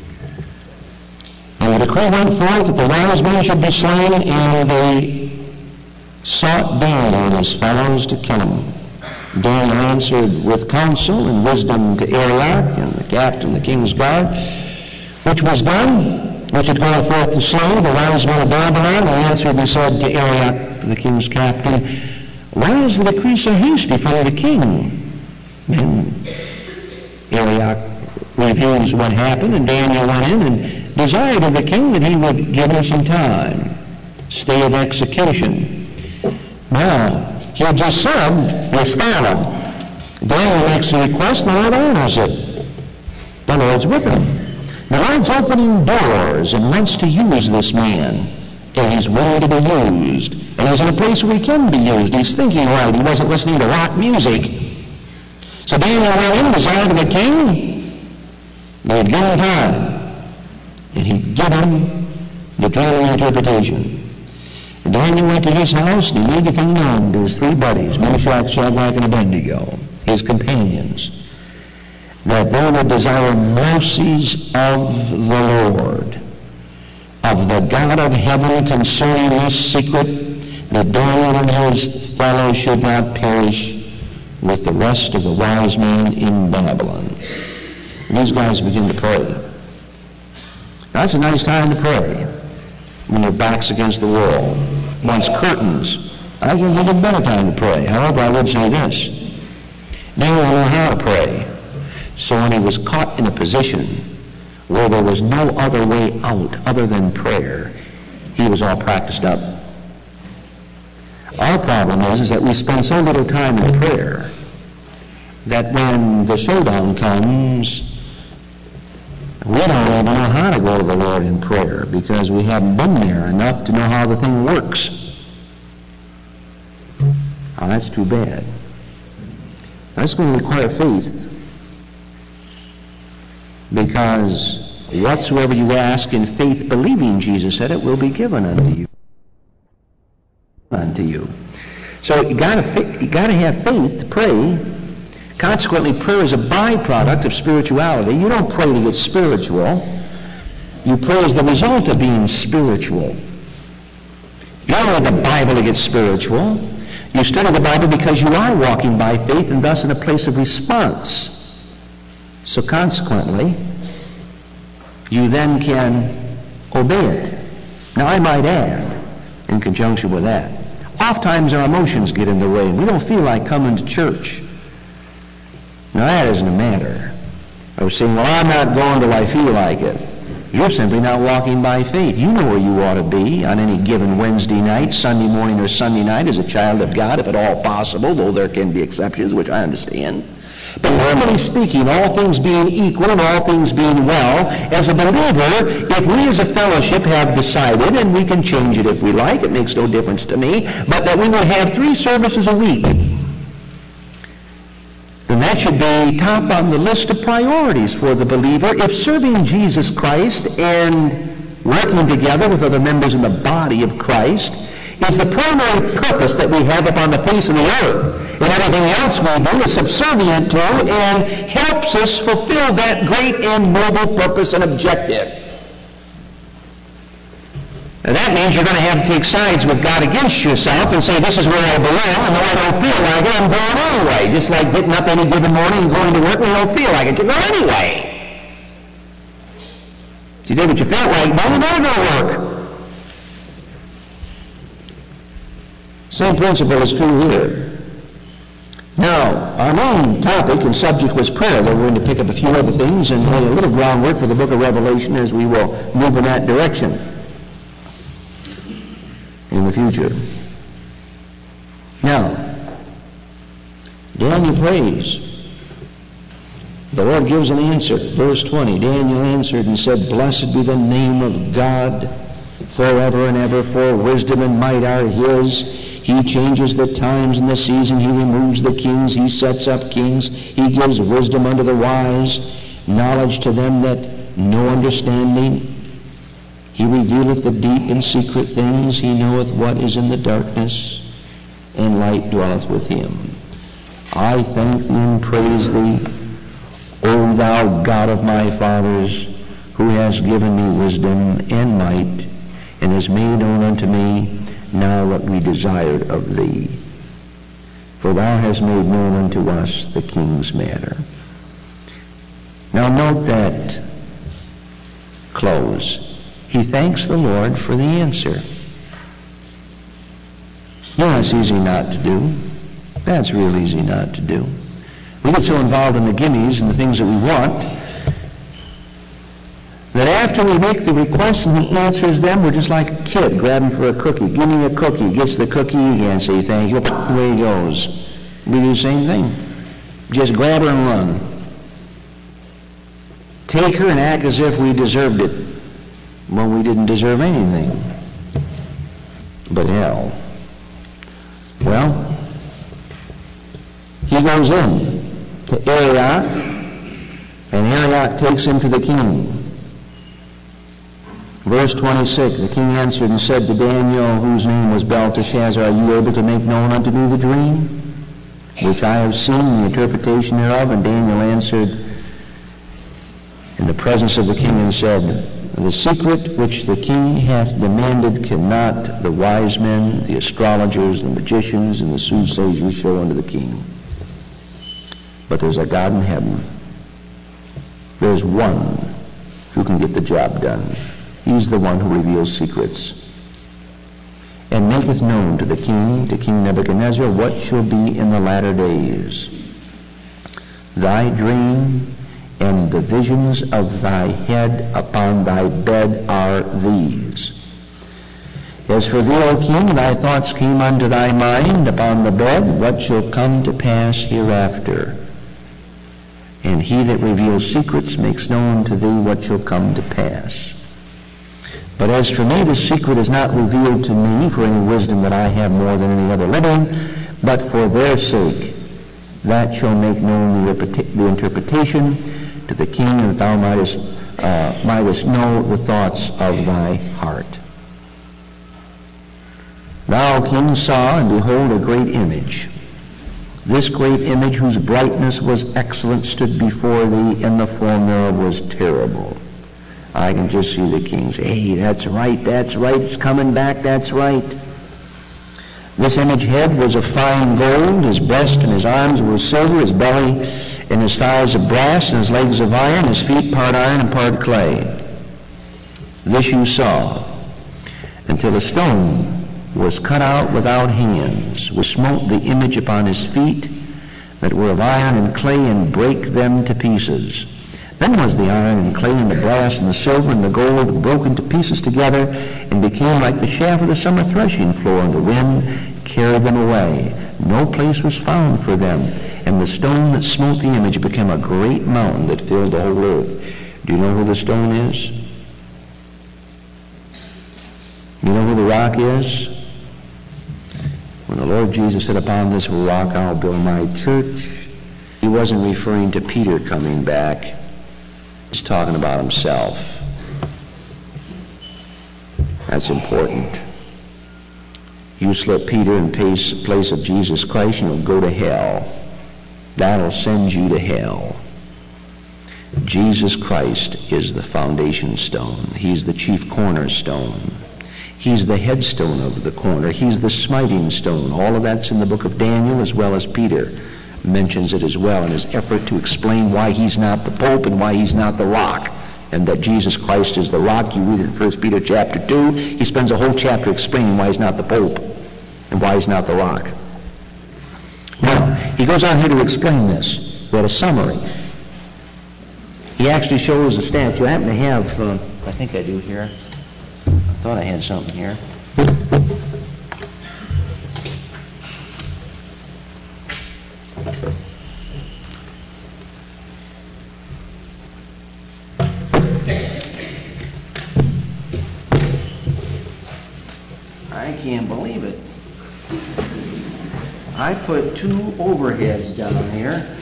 And the decree went forth that the wise men should be slain, and they sought Daniel and his fellows to kill him. Daniel answered with counsel and wisdom to Arioch and the captain of the king's guard, which was done, which had gone forth to slay the wise men of Babylon. He answered and said to Arioch, the king's captain, why is the decree so hasty from the king? And Arioch reviews what happened, and Daniel went in and desired of the king that he would give him some time, stay of execution. Now, he had just said, you're startled. Daniel makes a request, the Lord honors it. The Lord's with him. The Lord's opening doors and wants to use this man. And he's willing to be used. And he's in a place where he can be used. He's thinking right. He wasn't listening to rock music. So Daniel went in, desired of the king. They'd give him time. And he'd give him the dream and interpretation. And Daniel went to his house, and he made the thing known to his three buddies, Meshach, Shadrach, and Abednego, his companions, that they would desire mercies of the Lord, of the God of heaven, concerning this secret, that Daniel and his fellows should not perish with the rest of the wise men in Babylon. And these guys begin to pray. That's a nice time to pray when your back's against the wall. Once curtains, I can think of a better time to pray. However, I would say this. Daniel knew how to pray. So when he was caught in a position where there was no other way out other than prayer, he was all practiced up. Our problem is, is that we spend so little time in prayer that when the showdown comes, we don't even know how to go to the Lord in prayer because we haven't been there enough to know how the thing works. Oh, that's too bad. That's going to require faith, because whatsoever you ask in faith, believing, Jesus said, it will be given unto you. Unto you. So you got to you got to have faith to pray. Consequently, prayer is a byproduct of spirituality. You don't pray to get spiritual. You pray as the result of being spiritual. You don't read the Bible to get spiritual. You study the Bible because you are walking by faith and thus in a place of response. So consequently, you then can obey it. Now I might add, in conjunction with that, oftentimes our emotions get in the way and we don't feel like coming to church. Now that isn't a matter of saying, well, I'm not going till I feel like it. You're simply not walking by faith. You know where you ought to be on any given Wednesday night, Sunday morning, or Sunday night as a child of God, if at all possible, though there can be exceptions, which I understand. But normally speaking, all things being equal and all things being well, as a believer, if we as a fellowship have decided, and we can change it if we like, it makes no difference to me, but that we will have three services a week, then that should be top on the list of priorities for the believer. If serving Jesus Christ and working together with other members in the body of Christ is the primary purpose that we have upon the face of the earth, and everything else we do is subservient to and helps us fulfill that great and noble purpose and objective. Now that means you're going to have to take sides with God against yourself and say, this is where I belong, and though I don't feel like it, I'm going anyway. Just like getting up any given morning and going to work when you don't feel like it, you go anyway. If you did what you felt like, well, you better go to work. Same principle is true here. Now, our main topic and subject was prayer, though we're going to pick up a few other things and lay a little groundwork for the book of Revelation as we will move in that direction in the future. Now, Daniel prays. The Lord gives an answer. Verse twenty, Daniel answered and said, Blessed be the name of God forever and ever, for wisdom and might are his. He changes the times and the season. He removes the kings. He sets up kings. He gives wisdom unto the wise, knowledge to them that know understanding. He revealeth the deep and secret things. He knoweth what is in the darkness, and light dwelleth with him. I thank thee and praise thee, O thou God of my fathers, who hast given me wisdom and might, and hast made known unto me now what we desired of thee. For thou hast made known unto us the king's matter. Now note that close. He thanks the Lord for the answer. Yeah, it's easy not to do. That's real easy not to do. We get so involved in the gimmies and the things that we want that after we make the request and he answers them, we're just like a kid grabbing for a cookie. Give me a cookie. He gets the cookie again, say thank you. Away he goes. We do the same thing. Just grab her and run. Take her and act as if we deserved it when we didn't deserve anything but hell. Well, he goes in to Arioch, and Arioch takes him to the king. Verse twenty-six, the king answered and said to Daniel, whose name was Belteshazzar, Are you able to make known unto me the dream, which I have seen, the interpretation thereof? And Daniel answered in the presence of the king and said, The secret which the king hath demanded cannot the wise men, the astrologers, the magicians, and the soothsayers show unto the king. But there's a God in heaven. There's one who can get the job done. He's the one who reveals secrets. And maketh known to the king, to King Nebuchadnezzar, what shall be in the latter days. Thy dream and the visions of thy head upon thy bed are these. As for thee, O king, thy thoughts came unto thy mind upon the bed, what shall come to pass hereafter? And he that reveals secrets makes known to thee what shall come to pass. But as for me, the secret is not revealed to me for any wisdom that I have more than any other living, but for their sake that shall make known the, the interpretation to the king, that thou mightest, uh, mightest know the thoughts of thy heart. Thou, king, saw, and behold, a great image. This great image, whose brightness was excellent, stood before thee, and the form thereof was terrible. I can just see the king say, hey, that's right, that's right, it's coming back, that's right. This image head was of fine gold, his breast and his arms were silver, his belly and his thighs of brass, and his legs of iron, his feet part iron and part clay. This you saw, until a stone was cut out without hands, which smote the image upon his feet, that were of iron and clay, and brake them to pieces. Then was the iron and clay and the brass and the silver and the gold broken to pieces together, and became like the chaff of the summer threshing floor, and the wind carried them away. No place was found for them. And the stone that smote the image became a great mountain that filled the whole earth. Do you know who the stone is? You know who the rock is? When the Lord Jesus said, upon this rock I'll build my church, he wasn't referring to Peter coming back. He's talking about himself. That's important. You slip Peter in place, place of Jesus Christ, and you'll go to hell. That'll send you to hell. Jesus Christ is the foundation stone. He's the chief cornerstone. He's the headstone of the corner. He's the smiting stone. All of that's in the book of Daniel, as well as Peter mentions it as well in his effort to explain why he's not the Pope and why he's not the rock, and that Jesus Christ is the rock. You read it in First Peter chapter two. He spends a whole chapter explaining why he's not the Pope and why he's not the rock. Now, he goes on here to explain this. What a summary. He actually shows a statue. I happen to have, uh, I think I do here. I thought I had something here. I can't believe it. I put two overheads down here.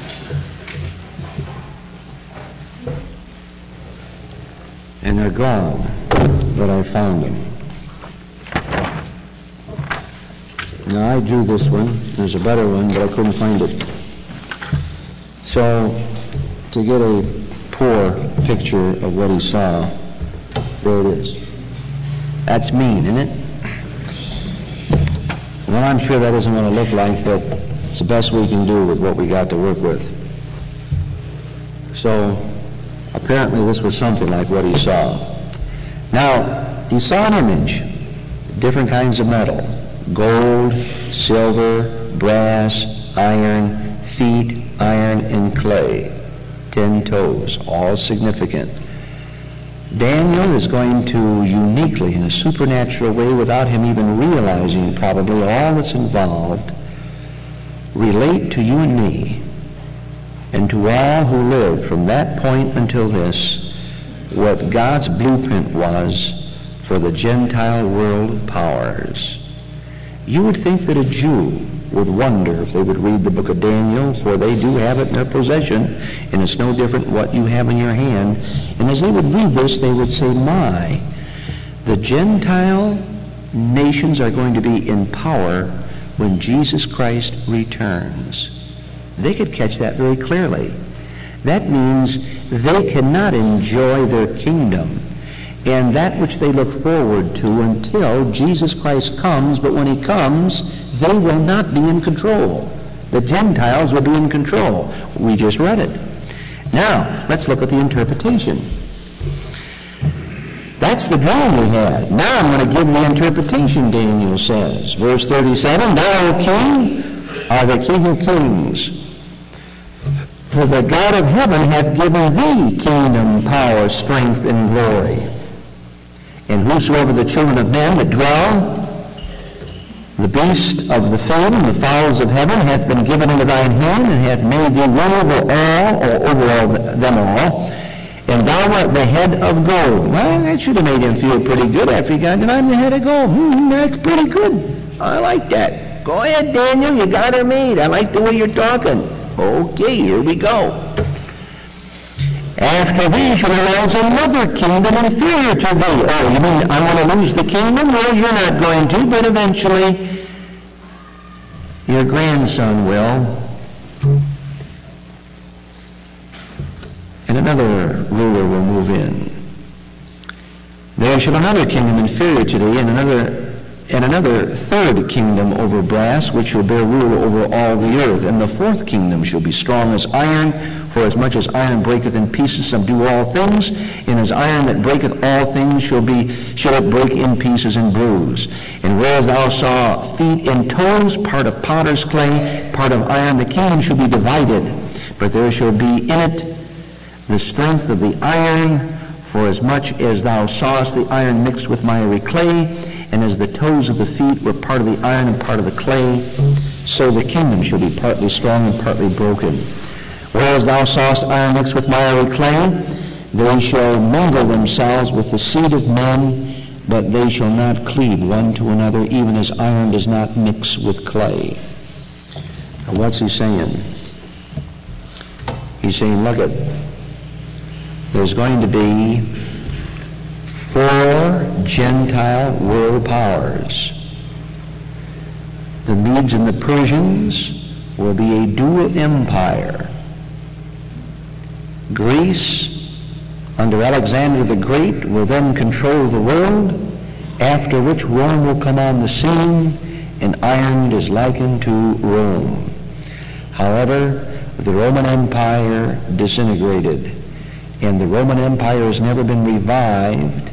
And they're gone, but I found them. Now, I drew this one. There's a better one, but I couldn't find it. So, to get a poor picture of what he saw, there it is. That's mean, isn't it? Well, I'm sure that isn't what it look like, but it's the best we can do with what we got to work with. So, apparently this was something like what he saw. Now, he saw an image, different kinds of metal, gold, silver, brass, iron, feet, iron, and clay, ten toes, all significant. Daniel is going to uniquely, in a supernatural way, without him even realizing probably all that's involved, relate to you and me, and to all who lived from that point until this, what God's blueprint was for the Gentile world powers. You would think that a Jew would wonder if they would read the book of Daniel, for they do have it in their possession, and it's no different what you have in your hand. And as they would read this, they would say, my, the Gentile nations are going to be in power when Jesus Christ returns. They could catch that very clearly. That means they cannot enjoy their kingdom and that which they look forward to until Jesus Christ comes, but when he comes, they will not be in control. The Gentiles will be in control. We just read it. Now, let's look at the interpretation. That's the dream we had. Now I'm going to give the interpretation, Daniel says. Verse thirty-seven, thou, O king, art the King of kings. For the God of heaven hath given thee kingdom, power, strength, and glory. And whosoever the children of men that dwell, the beast of the field and the fowls of heaven, hath been given into thine hand, and hath made thee one over all, or over all them all, and thou art the head of gold. Well, that should have made him feel pretty good after he got it. I'm the head of gold. Hmm, that's pretty good. I like that. Go ahead, Daniel, you got her made. I like the way you're talking. Okay, here we go. After thee shall arise another kingdom inferior to thee. Oh, you mean I want to lose the kingdom? Well, you're not going to, but eventually your grandson will. And another ruler will move in. There shall another kingdom inferior to thee, and another and another third kingdom over brass, which shall bear rule over all the earth. And the fourth kingdom shall be strong as iron, for as much as iron breaketh in pieces, subdue all things, and as iron that breaketh all things shall be shall it break in pieces and bruise. And whereas thou saw feet and toes, part of potter's clay, part of iron, the kingdom shall be divided, but there shall be in it the strength of the iron, for as much as thou sawest the iron mixed with miry clay, and as the toes of the feet were part of the iron and part of the clay, so the kingdom shall be partly strong and partly broken. Whereas thou sawest iron mixed with miry clay, they shall mingle themselves with the seed of men, but they shall not cleave one to another, even as iron does not mix with clay. Now what's he saying? He's saying, look at, there's going to be four Gentile world powers. The Medes and the Persians will be a dual empire. Greece, under Alexander the Great, will then control the world, after which Rome will come on the scene, and iron is likened to Rome. However, the Roman Empire disintegrated, and the Roman Empire has never been revived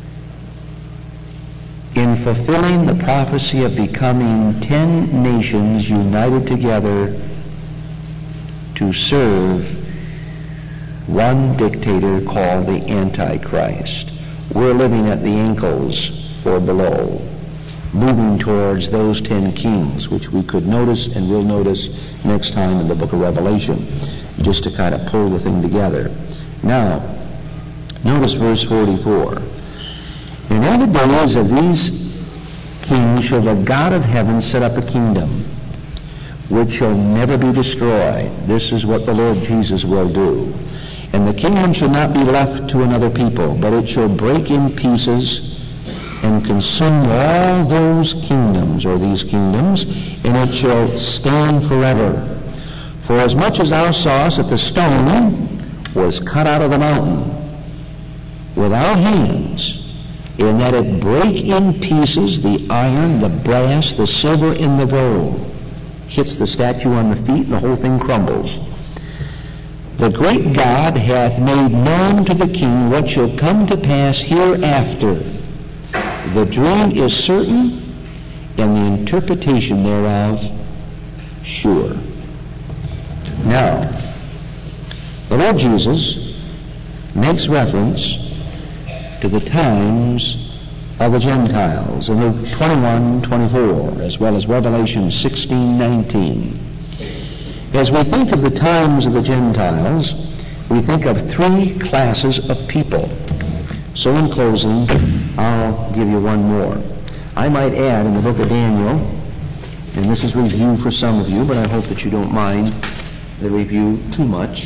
in fulfilling the prophecy of becoming ten nations united together to serve one dictator called the Antichrist. We're living at the ankles or below, moving towards those ten kings, which we could notice and will notice next time in the book of Revelation, just to kind of pull the thing together. Now, notice verse forty-four. And in the days of these kings shall the God of heaven set up a kingdom which shall never be destroyed. This is what the Lord Jesus will do. And the kingdom shall not be left to another people, but it shall break in pieces and consume all those kingdoms, or these kingdoms, and it shall stand forever. For as much as thou sawest that the stone was cut out of the mountain without hands, in that it break in pieces the iron, the brass, the silver, and the gold, hits the statue on the feet, and the whole thing crumbles. The great God hath made known to the king what shall come to pass hereafter. The dream is certain, and the interpretation thereof sure. Now, the Lord Jesus makes reference to the times of the Gentiles in Luke twenty-one twenty-four, as well as Revelation sixteen nineteen. As we think of the times of the Gentiles, we think of three classes of people. So in closing, I'll give you one more. I might add in the book of Daniel, and this is review for some of you, but I hope that you don't mind the review too much.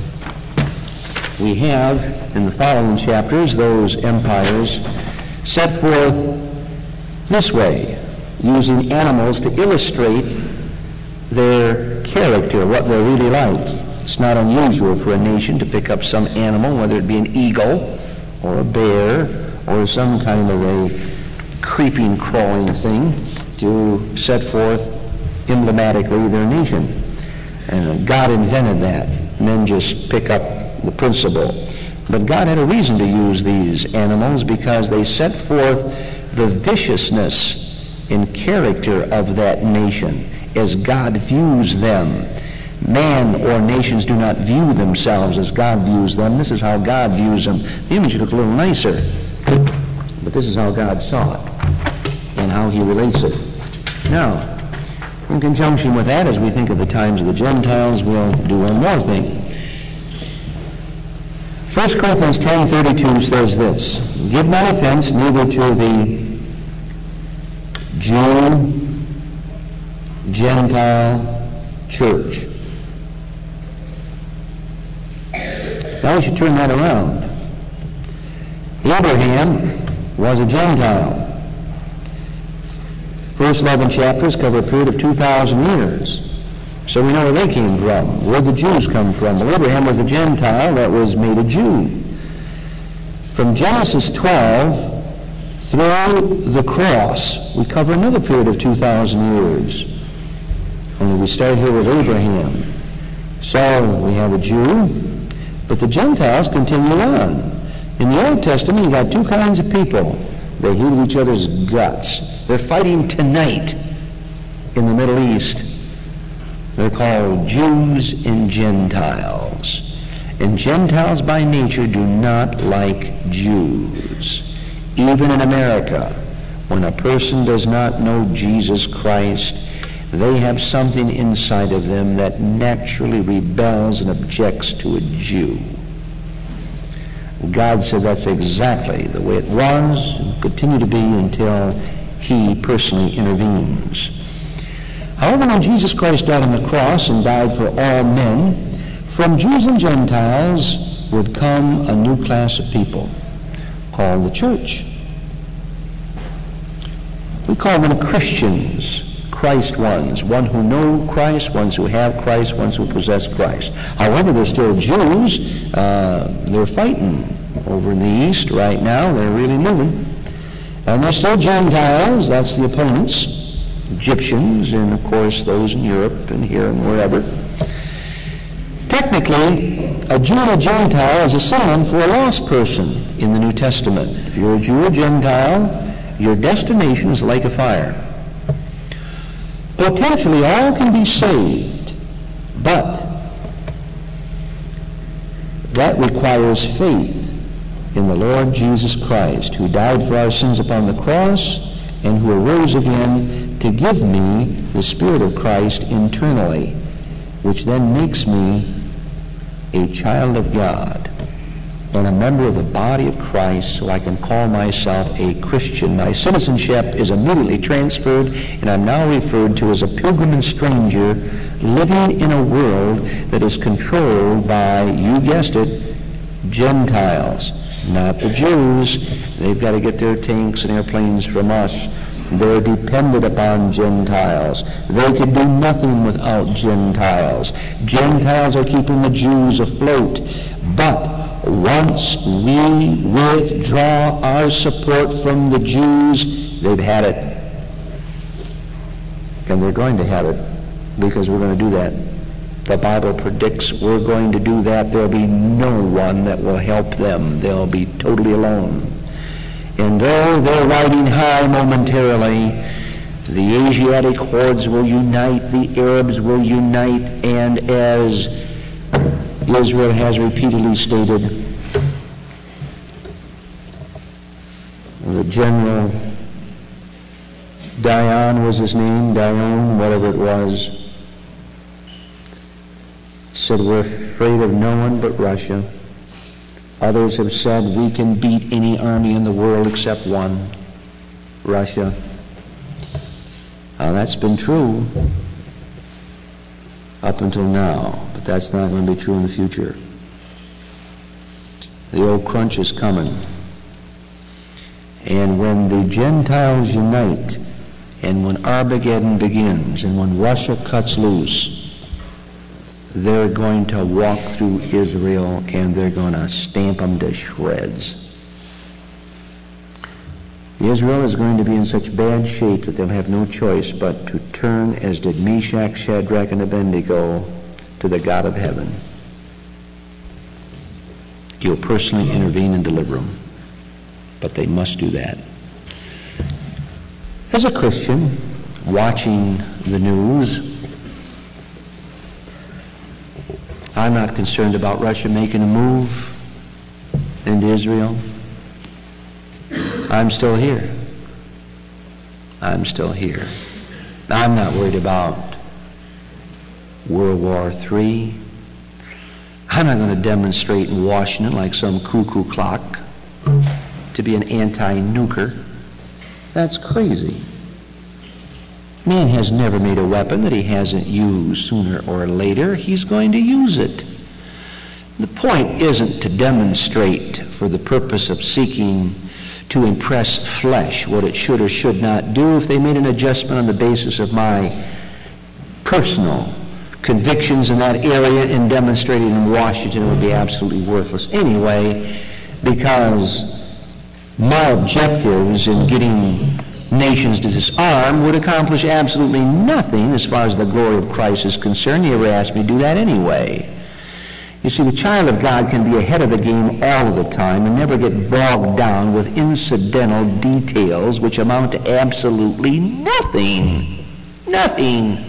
We have, in the following chapters, those empires set forth this way, using animals to illustrate their character, what they're really like. It's not unusual for a nation to pick up some animal, whether it be an eagle or a bear or some kind of a creeping, crawling thing, to set forth emblematically their nation. And God invented that. Men just pick up the principle. But God had a reason to use these animals, because they set forth the viciousness and character of that nation as God views them. Man or nations do not view themselves as God views them. This is how God views them. The image looked a little nicer, but this is how God saw it and how he relates it. Now, in conjunction with that, as we think of the times of the Gentiles, we'll do one more thing. First Corinthians ten thirty-two says this, give not offense neither to the Jew, Gentile, church. Now we should turn that around. Abraham was a Gentile. First eleven chapters cover a period of two thousand years. So we know where they came from. Where did the Jews come from? Well, Abraham was a Gentile that was made a Jew. From Genesis twelve through the cross, we cover another period of two thousand years. Only we start here with Abraham. So we have a Jew, but the Gentiles continue on. In the Old Testament, you got two kinds of people. They hated each other's guts. They're fighting tonight in the Middle East. They're called Jews and Gentiles. And Gentiles by nature do not like Jews. Even in America, when a person does not know Jesus Christ, they have something inside of them that naturally rebels and objects to a Jew. God said that's exactly the way it was and continue to be until he personally intervenes. However, when Jesus Christ died on the cross and died for all men, from Jews and Gentiles would come a new class of people called the church. We call them Christians, Christ ones, one who know Christ, ones who have Christ, ones who possess Christ. However, they're still Jews. Uh, they're fighting over in the East right now. They're really moving. And they're still Gentiles. That's the opponents, Egyptians, and of course those in Europe and here and wherever. Technically, a Jew and a Gentile is a synonym for a lost person in the New Testament. If you're a Jew or Gentile, your destination is the lake of fire. Potentially all can be saved, but that requires faith in the Lord Jesus Christ, who died for our sins upon the cross and who arose again to give me the Spirit of Christ internally, which then makes me a child of God and a member of the body of Christ, so I can call myself a Christian. My citizenship is immediately transferred, and I'm now referred to as a pilgrim and stranger living in a world that is controlled by, you guessed it, Gentiles, not the Jews. They've got to get their tanks and airplanes from us. They're dependent upon Gentiles. They could do nothing without Gentiles. Gentiles are keeping the Jews afloat. But once we withdraw our support from the Jews, they've had it. And they're going to have it, because we're going to do that. The Bible predicts we're going to do that. There'll be no one that will help them. They'll be totally alone. And though they're riding high momentarily, the Asiatic hordes will unite, the Arabs will unite, and as Israel has repeatedly stated, the general, Dion was his name, Dion, whatever it was, said, we're afraid of no one but Russia. Others have said we can beat any army in the world except one, Russia. Now that's been true up until now, but that's not going to be true in the future. The old crunch is coming. And when the Gentiles unite, and when Armageddon begins, and when Russia cuts loose, they're going to walk through Israel and they're going to stamp them to shreds. Israel is going to be in such bad shape that they'll have no choice but to turn, as did Meshach, Shadrach, and Abednego, to the God of heaven. He'll personally intervene and deliver them. But they must do that. As a Christian, watching the news, I'm not concerned about Russia making a move into Israel. I'm still here. I'm still here. I'm not worried about World War Three. I'm not going to demonstrate in Washington like some cuckoo clock to be an anti-nuker. That's crazy. Man has never made a weapon that he hasn't used sooner or later. He's going to use it. The point isn't to demonstrate for the purpose of seeking to impress flesh what it should or should not do. If they made an adjustment on the basis of my personal convictions in that area and demonstrated in Washington, it would be absolutely worthless anyway, because my objectives in getting nations to disarm would accomplish absolutely nothing as far as the glory of Christ is concerned. You ever asked me to do that anyway? You see, the child of God can be ahead of the game all of the time and never get bogged down with incidental details which amount to absolutely nothing. Nothing.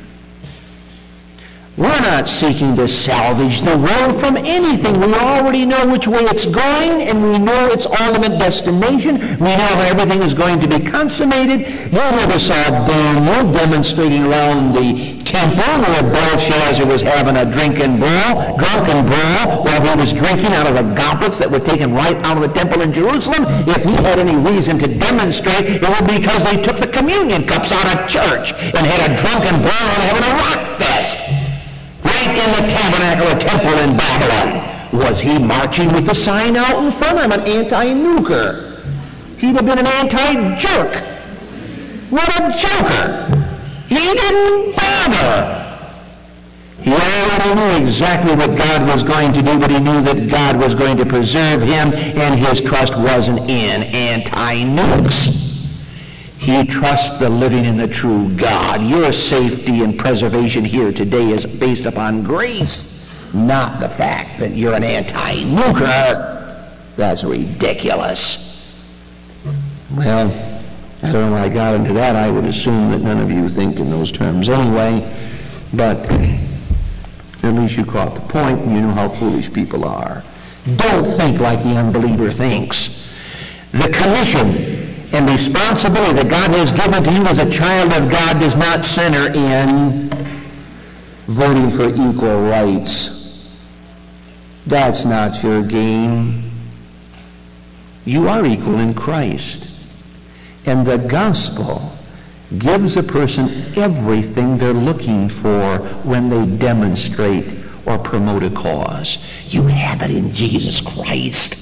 We're not seeking to salvage the world from anything. We already know which way it's going, and we know its ultimate destination. We know how everything is going to be consummated. You never saw Daniel demonstrating around the temple where Belshazzar was having a drinking brawl, drunken brawl, while he was drinking out of the goblets that were taken right out of the temple in Jerusalem. If he had any reason to demonstrate, it would be because they took the communion cups out of church and had a drunken brawl and having a rock fest. Right in the tabernacle or temple in Babylon. Was he marching with the sign out in front? I'm an anti-nuker. He'd have been an anti-jerk. What a joker. He didn't bother. He already knew exactly what God was going to do, but he knew that God was going to preserve him, and his trust wasn't in anti-nukes. He trusts the living and the true God. Your safety and preservation here today is based upon grace, not the fact that you're an anti-nuker. That's ridiculous. Well, I don't know why I got into that. I would assume that none of you think in those terms anyway, but at least you caught the point and you know how foolish people are. Don't think like the unbeliever thinks. The commission and responsibility that God has given to you as a child of God does not center in voting for equal rights. That's not your game. You are equal in Christ. And the gospel gives a person everything they're looking for when they demonstrate or promote a cause. You have it in Jesus Christ.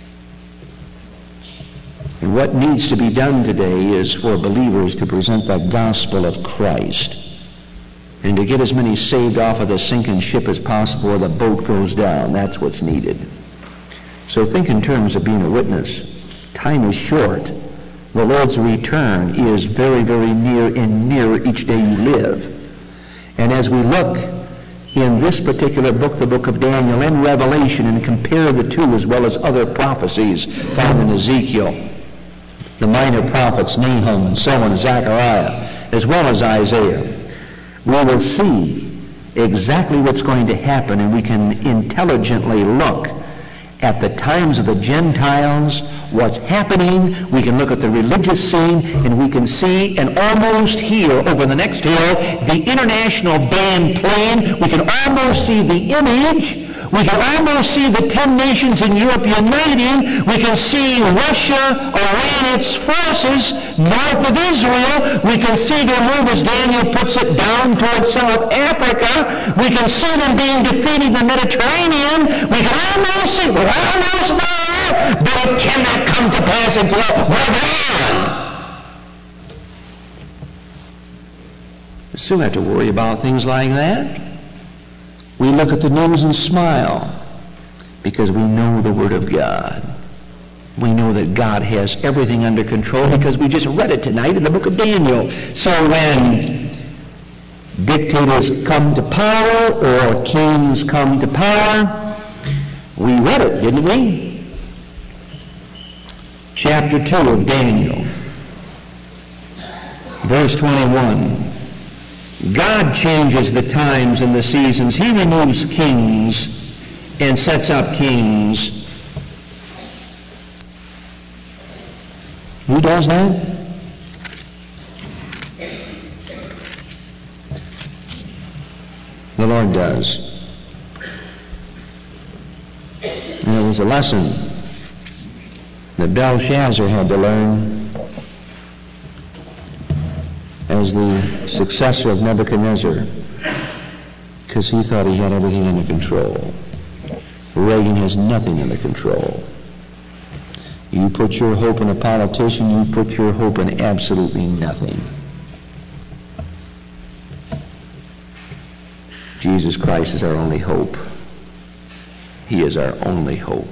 And what needs to be done today is for believers to present the gospel of Christ and to get as many saved off of the sinking ship as possible or the boat goes down. That's what's needed. So think in terms of being a witness. Time is short. The Lord's return is very, very near and nearer each day you live. And as we look in this particular book, the book of Daniel and Revelation, and compare the two as well as other prophecies found in Ezekiel, the minor prophets, Nahum and so on, Zechariah, as well as Isaiah, we will see exactly what's going to happen, and we can intelligently look at the times of the Gentiles, what's happening. We can look at the religious scene, and we can see and almost hear over the next hill the international band playing. We can almost see the image. We can almost see the ten nations in Europe uniting. We can see Russia around its forces north of Israel. We can see their move, as Daniel puts it, down towards South Africa. We can see them being defeated in the Mediterranean. We can almost see, we're almost there, but it cannot come to pass until we're gone. We still have to worry about things like that. We look at the news and smile because we know the Word of God. We know that God has everything under control because we just read it tonight in the book of Daniel. So when dictators come to power or kings come to power, we read it, didn't we? Chapter two of Daniel, verse twenty-one. God changes the times and the seasons. He removes kings and sets up kings. Who does that? The Lord does. And it was a lesson that Belshazzar had to learn as the successor of Nebuchadnezzar, because he thought he had everything under control. Reagan has nothing under control. You put your hope in a politician, you put your hope in absolutely nothing. Jesus Christ is our only hope. He is our only hope.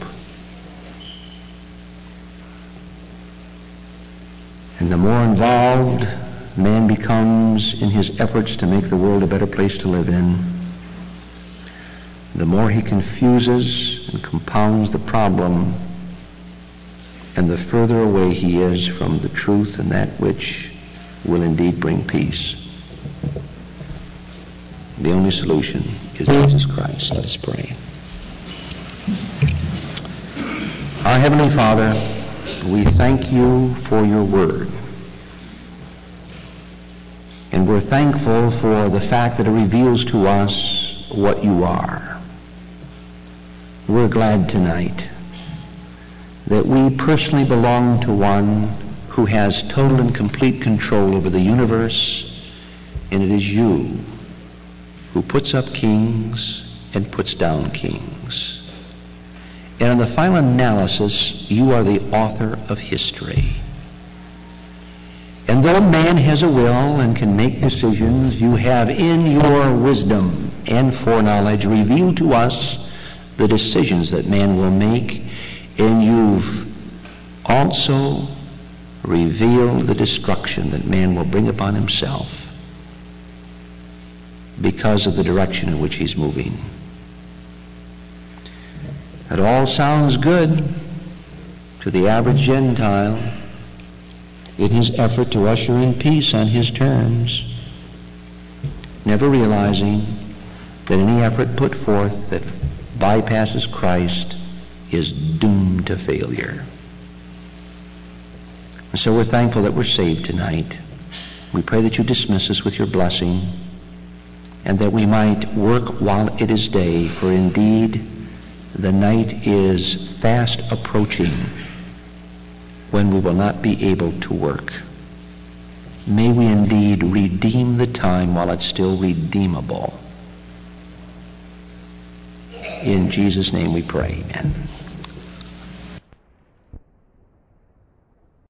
And the more involved man becomes in his efforts to make the world a better place to live in, the more he confuses and compounds the problem, and the further away he is from the truth and that which will indeed bring peace. The only solution is Jesus Christ. Let us pray. Our Heavenly Father, we thank you for your word. And we're thankful for the fact that it reveals to us what you are. We're glad tonight that we personally belong to one who has total and complete control over the universe, and it is you who puts up kings and puts down kings. And in the final analysis, you are the author of history. And though man has a will and can make decisions, you have in your wisdom and foreknowledge revealed to us the decisions that man will make, and you've also revealed the destruction that man will bring upon himself because of the direction in which he's moving. It all sounds good to the average Gentile in his effort to usher in peace on his terms, never realizing that any effort put forth that bypasses Christ is doomed to failure. And so we're thankful that we're saved tonight. We pray that you dismiss us with your blessing, and that we might work while it is day, for indeed the night is fast approaching when we will not be able to work. May we indeed redeem the time while it's still redeemable. In Jesus' name we pray, amen.